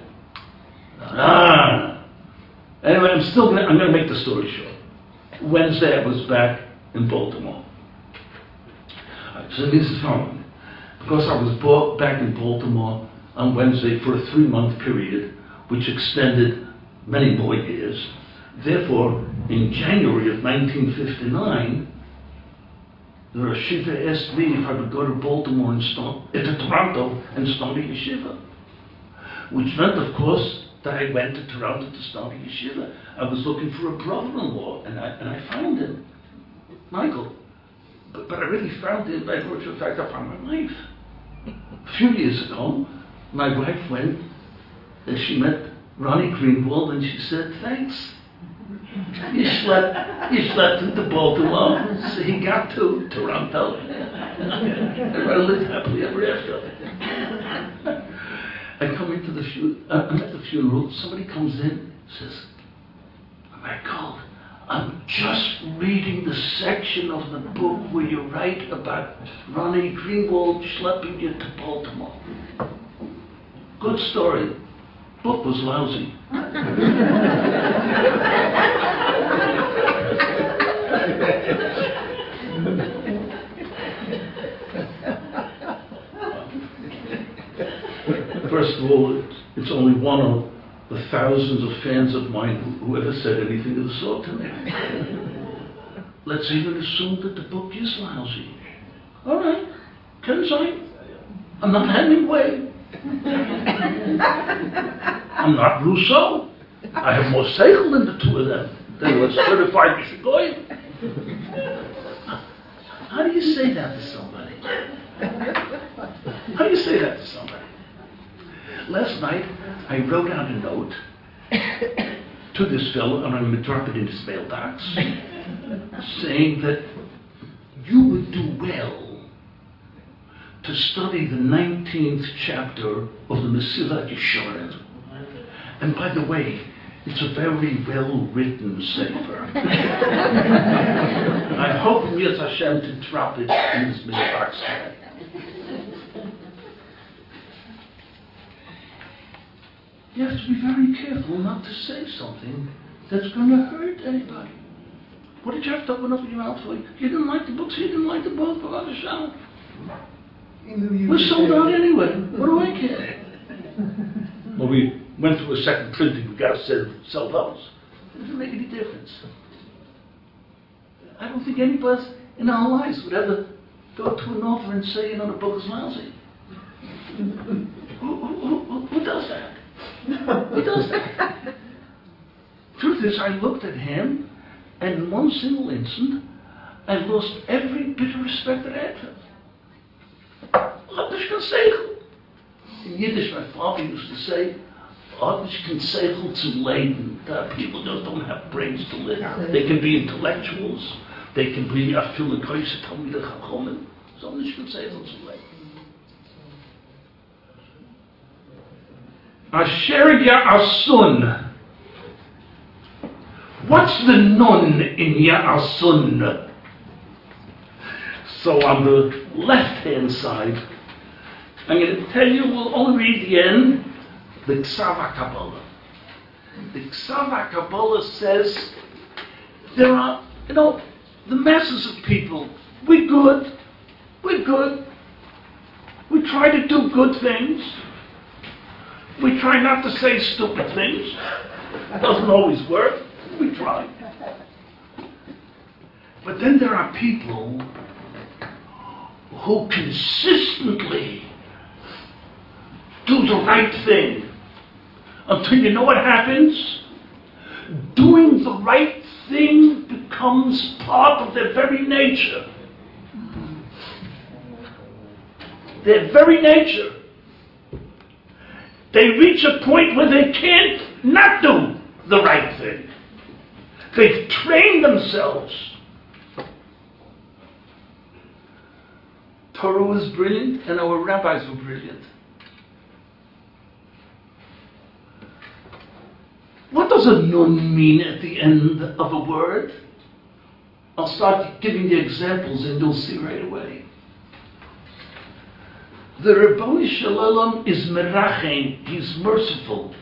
Anyway, I'm going to make the story short. Wednesday, I was back in Baltimore. Right, so this is following. Because I was back in Baltimore on Wednesday for a 3-month period, which extended many more years. Therefore, in January of 1959, the Rosh Yeshiva asked me if I would go to Baltimore and to Toronto and start a yeshiva. Which meant, of course, that I went to Toronto to start a yeshiva. I was looking for a brother-in-law, and I found him, Michael. But I really found him by virtue of the fact I found my wife. A few years ago, my wife went and she met Ronnie Greenwald, and she said, thanks. You slept into Baltimore, so he got to Toronto. And I lived happily ever after. I come into I'm at the funeral, somebody comes in, says, Michael, I'm just reading the section of the book where you write about Ronnie Greenwald schlepping you to Baltimore. Good story. Book was lousy. First of all, it's only one of the thousands of fans of mine who ever said anything of the sort to me. Let's even assume that the book is lousy. All right, can say. I'm not Hemingway. I'm not Rousseau. I have more seichel than the two of them. They were certified Mishigoyim. How do you say that to somebody? How do you say that to somebody? Last night, I wrote out a note to this fellow, and I'm going to drop it in his mailbox, saying that you would do well to study the 19th chapter of the Mesilat Yesharim. And by the way, it's a very well-written sefer. I hope Mirz Hashem to drop it in his mailbox today. You have to be very careful not to say something that's going to hurt anybody. What did you have to open up your mouth for? You didn't like the book, so you didn't like the book, but we're sold out anyway. What do I care? Well, we went through a second printing, we got to sell those. It doesn't make any difference. I don't think any of us in our lives would ever go to an author and say, the book is lousy. Who does that? Who does that? Truth is, I looked at him, and in one single instant, I lost every bit of respect that I had for him. hat nicht kein Seichel. In Yiddish, my father used to say, hat nicht kein Seichel zum Leben. People just don't have brains to live. They can be intellectuals, they can be a viele Größe Talmidei Chachamim. So nicht kein Seichel zum Leben. Asher Ya'asun. What's the nun in Ya'asun? So on the left-hand side, I'm going to tell you, we'll only read the end, the Ksav HaKabbalah. The Ksav HaKabbalah says, there are, the masses of people, we're good, we try to do good things, we try not to say stupid things, it doesn't always work, we try. But then there are people who consistently do the right thing until you know what happens? Doing the right thing becomes part of their very nature. Their very nature. They reach a point where they can't not do the right thing. They've trained themselves. Torah was brilliant and our rabbis were brilliant. What does a nun mean at the end of a word? I'll start giving you examples and you'll see right away. The Ribono Shel Olam is merachem, he's merciful.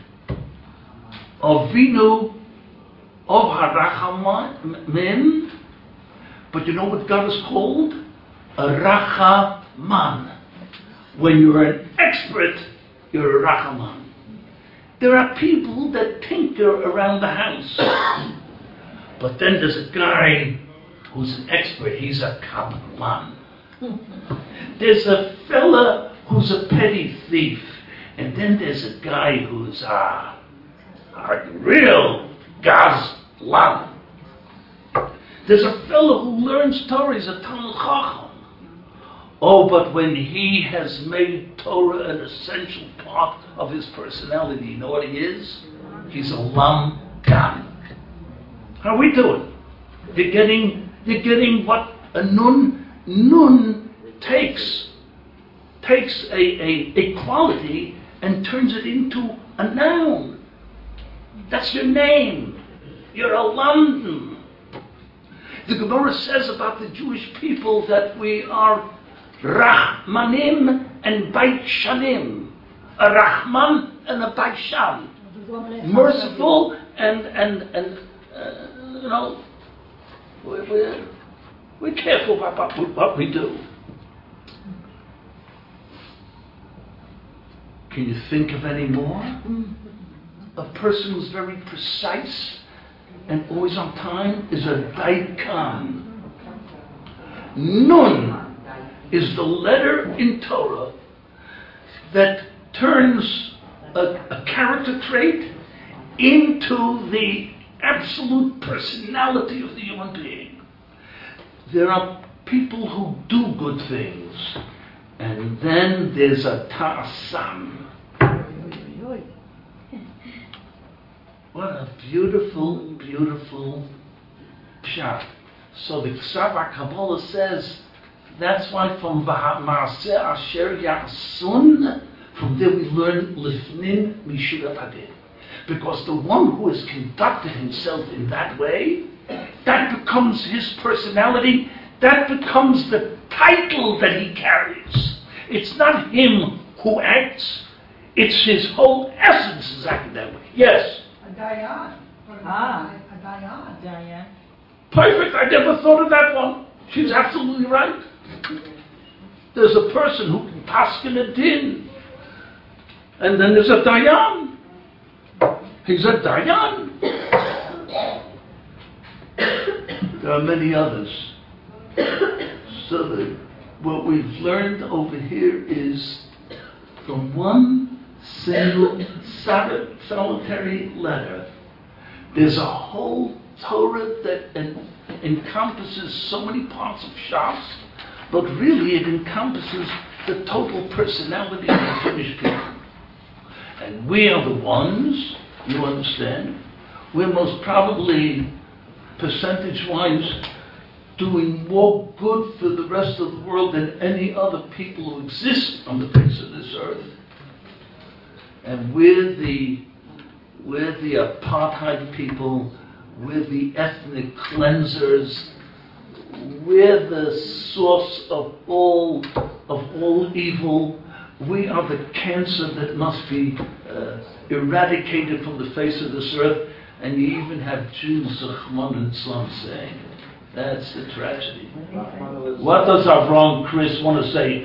Avinu of harachamim, but you know what God is called? A rachaman. When you're an expert, you're a rachaman. There are people that tinker around the house. But then there's a guy who's an expert, he's a kabbalan. There's a fella who's a petty thief. And then there's a guy who's a real gazlan. There's a fellow who learns Torah, he's a Talmid Chacham. Oh, but when he has made Torah an essential part of his personality, you know what he is? He's a lamdan. How are we doing? You're getting what a nun takes a quality and turns it into a noun. That's your name. You're a lamdan. The Gemara says about the Jewish people that we are Rachmanim and Baishanim. A Rahman and a Baishan. Merciful and we're careful about what we do. Can you think of any more? A person who's very precise and always on time is a Daikan. Nun is the letter in Torah that turns a character trait into the absolute personality of the human being. There are people who do good things, and then there's a ta'asam. What a beautiful, beautiful pshat. So the Ksav HaKabbalah says, that's why from Ma'aseh Asher Ya'asun, from there we learn Lifnin Mishurat Hadin. Because the one who has conducted himself in that way, that becomes his personality, that becomes the title that he carries. It's not him who acts, it's his whole essence is acting that way. Yes?
A dayan. A dayan.
Perfect, I never thought of that one. She's absolutely right. There's a person who can paskin a din. And then there's a dayan. He's a dayan. There are many others. So what we've learned over here is from one single solitary letter, there's a whole Torah that encompasses so many parts of Shas, but really it encompasses the total personality of the Jewish people. And we are the ones, you understand, we're most probably, percentage-wise, doing more good for the rest of the world than any other people who exist on the face of this earth. And we're the apartheid people, we're the ethnic cleansers, we're the source of all evil. We are the cancer that must be eradicated from the face of this earth. And you even have Jews, Rahman and Islam, saying it. That's the tragedy. What does Avram Chris want to say?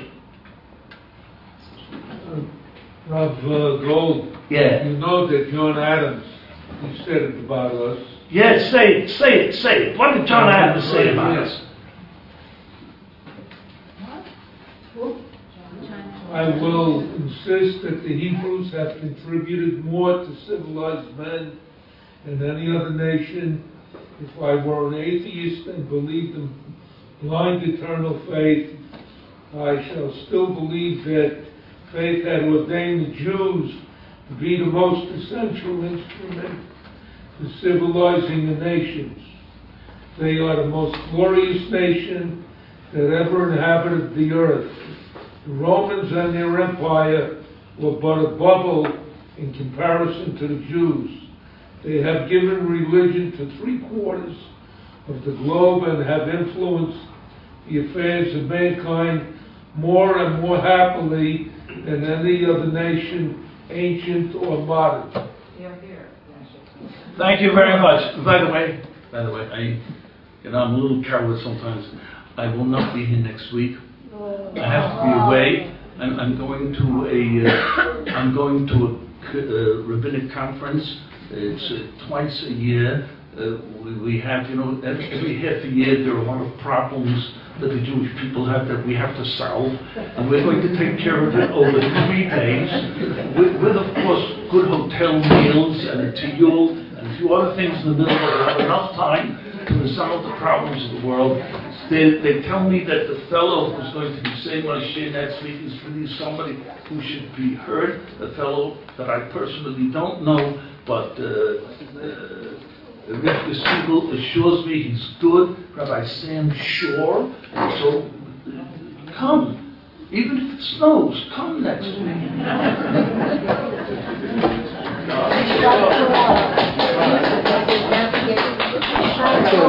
Rav Gold,
Yeah.
you know that John Adams, he said it about us.
Yes, say it. What did John Adams say about us?
I will insist that the Hebrews have contributed more to civilized men than any other nation. If I were an atheist and believed in blind eternal faith, I shall still believe that faith had ordained the Jews to be the most essential instrument for civilizing the nations. They are the most glorious nation that ever inhabited the earth. The Romans and their empire were but a bubble in comparison to the Jews. They have given religion to 3/4 of the globe and have influenced the affairs of mankind more and more happily than any other nation, ancient or modern.
Thank you very much. By the way, I'm a little careless sometimes. I will not be here next week. I have to be away. I'm going to a rabbinic conference. It's twice a year. We have, every half a year there are a lot of problems that the Jewish people have that we have to solve, and we're going to take care of it over 3 days, with of course good hotel meals and a tiyul and a few other things in the middle. We'll have enough time to resolve the problems of the world. They tell me that the fellow who's going to be saying what I share next week is really somebody who should be heard, a fellow that I personally don't know, but Rivka Siegel assures me he's good, Rabbi Sam Shore, so come, even if it snows, come next week.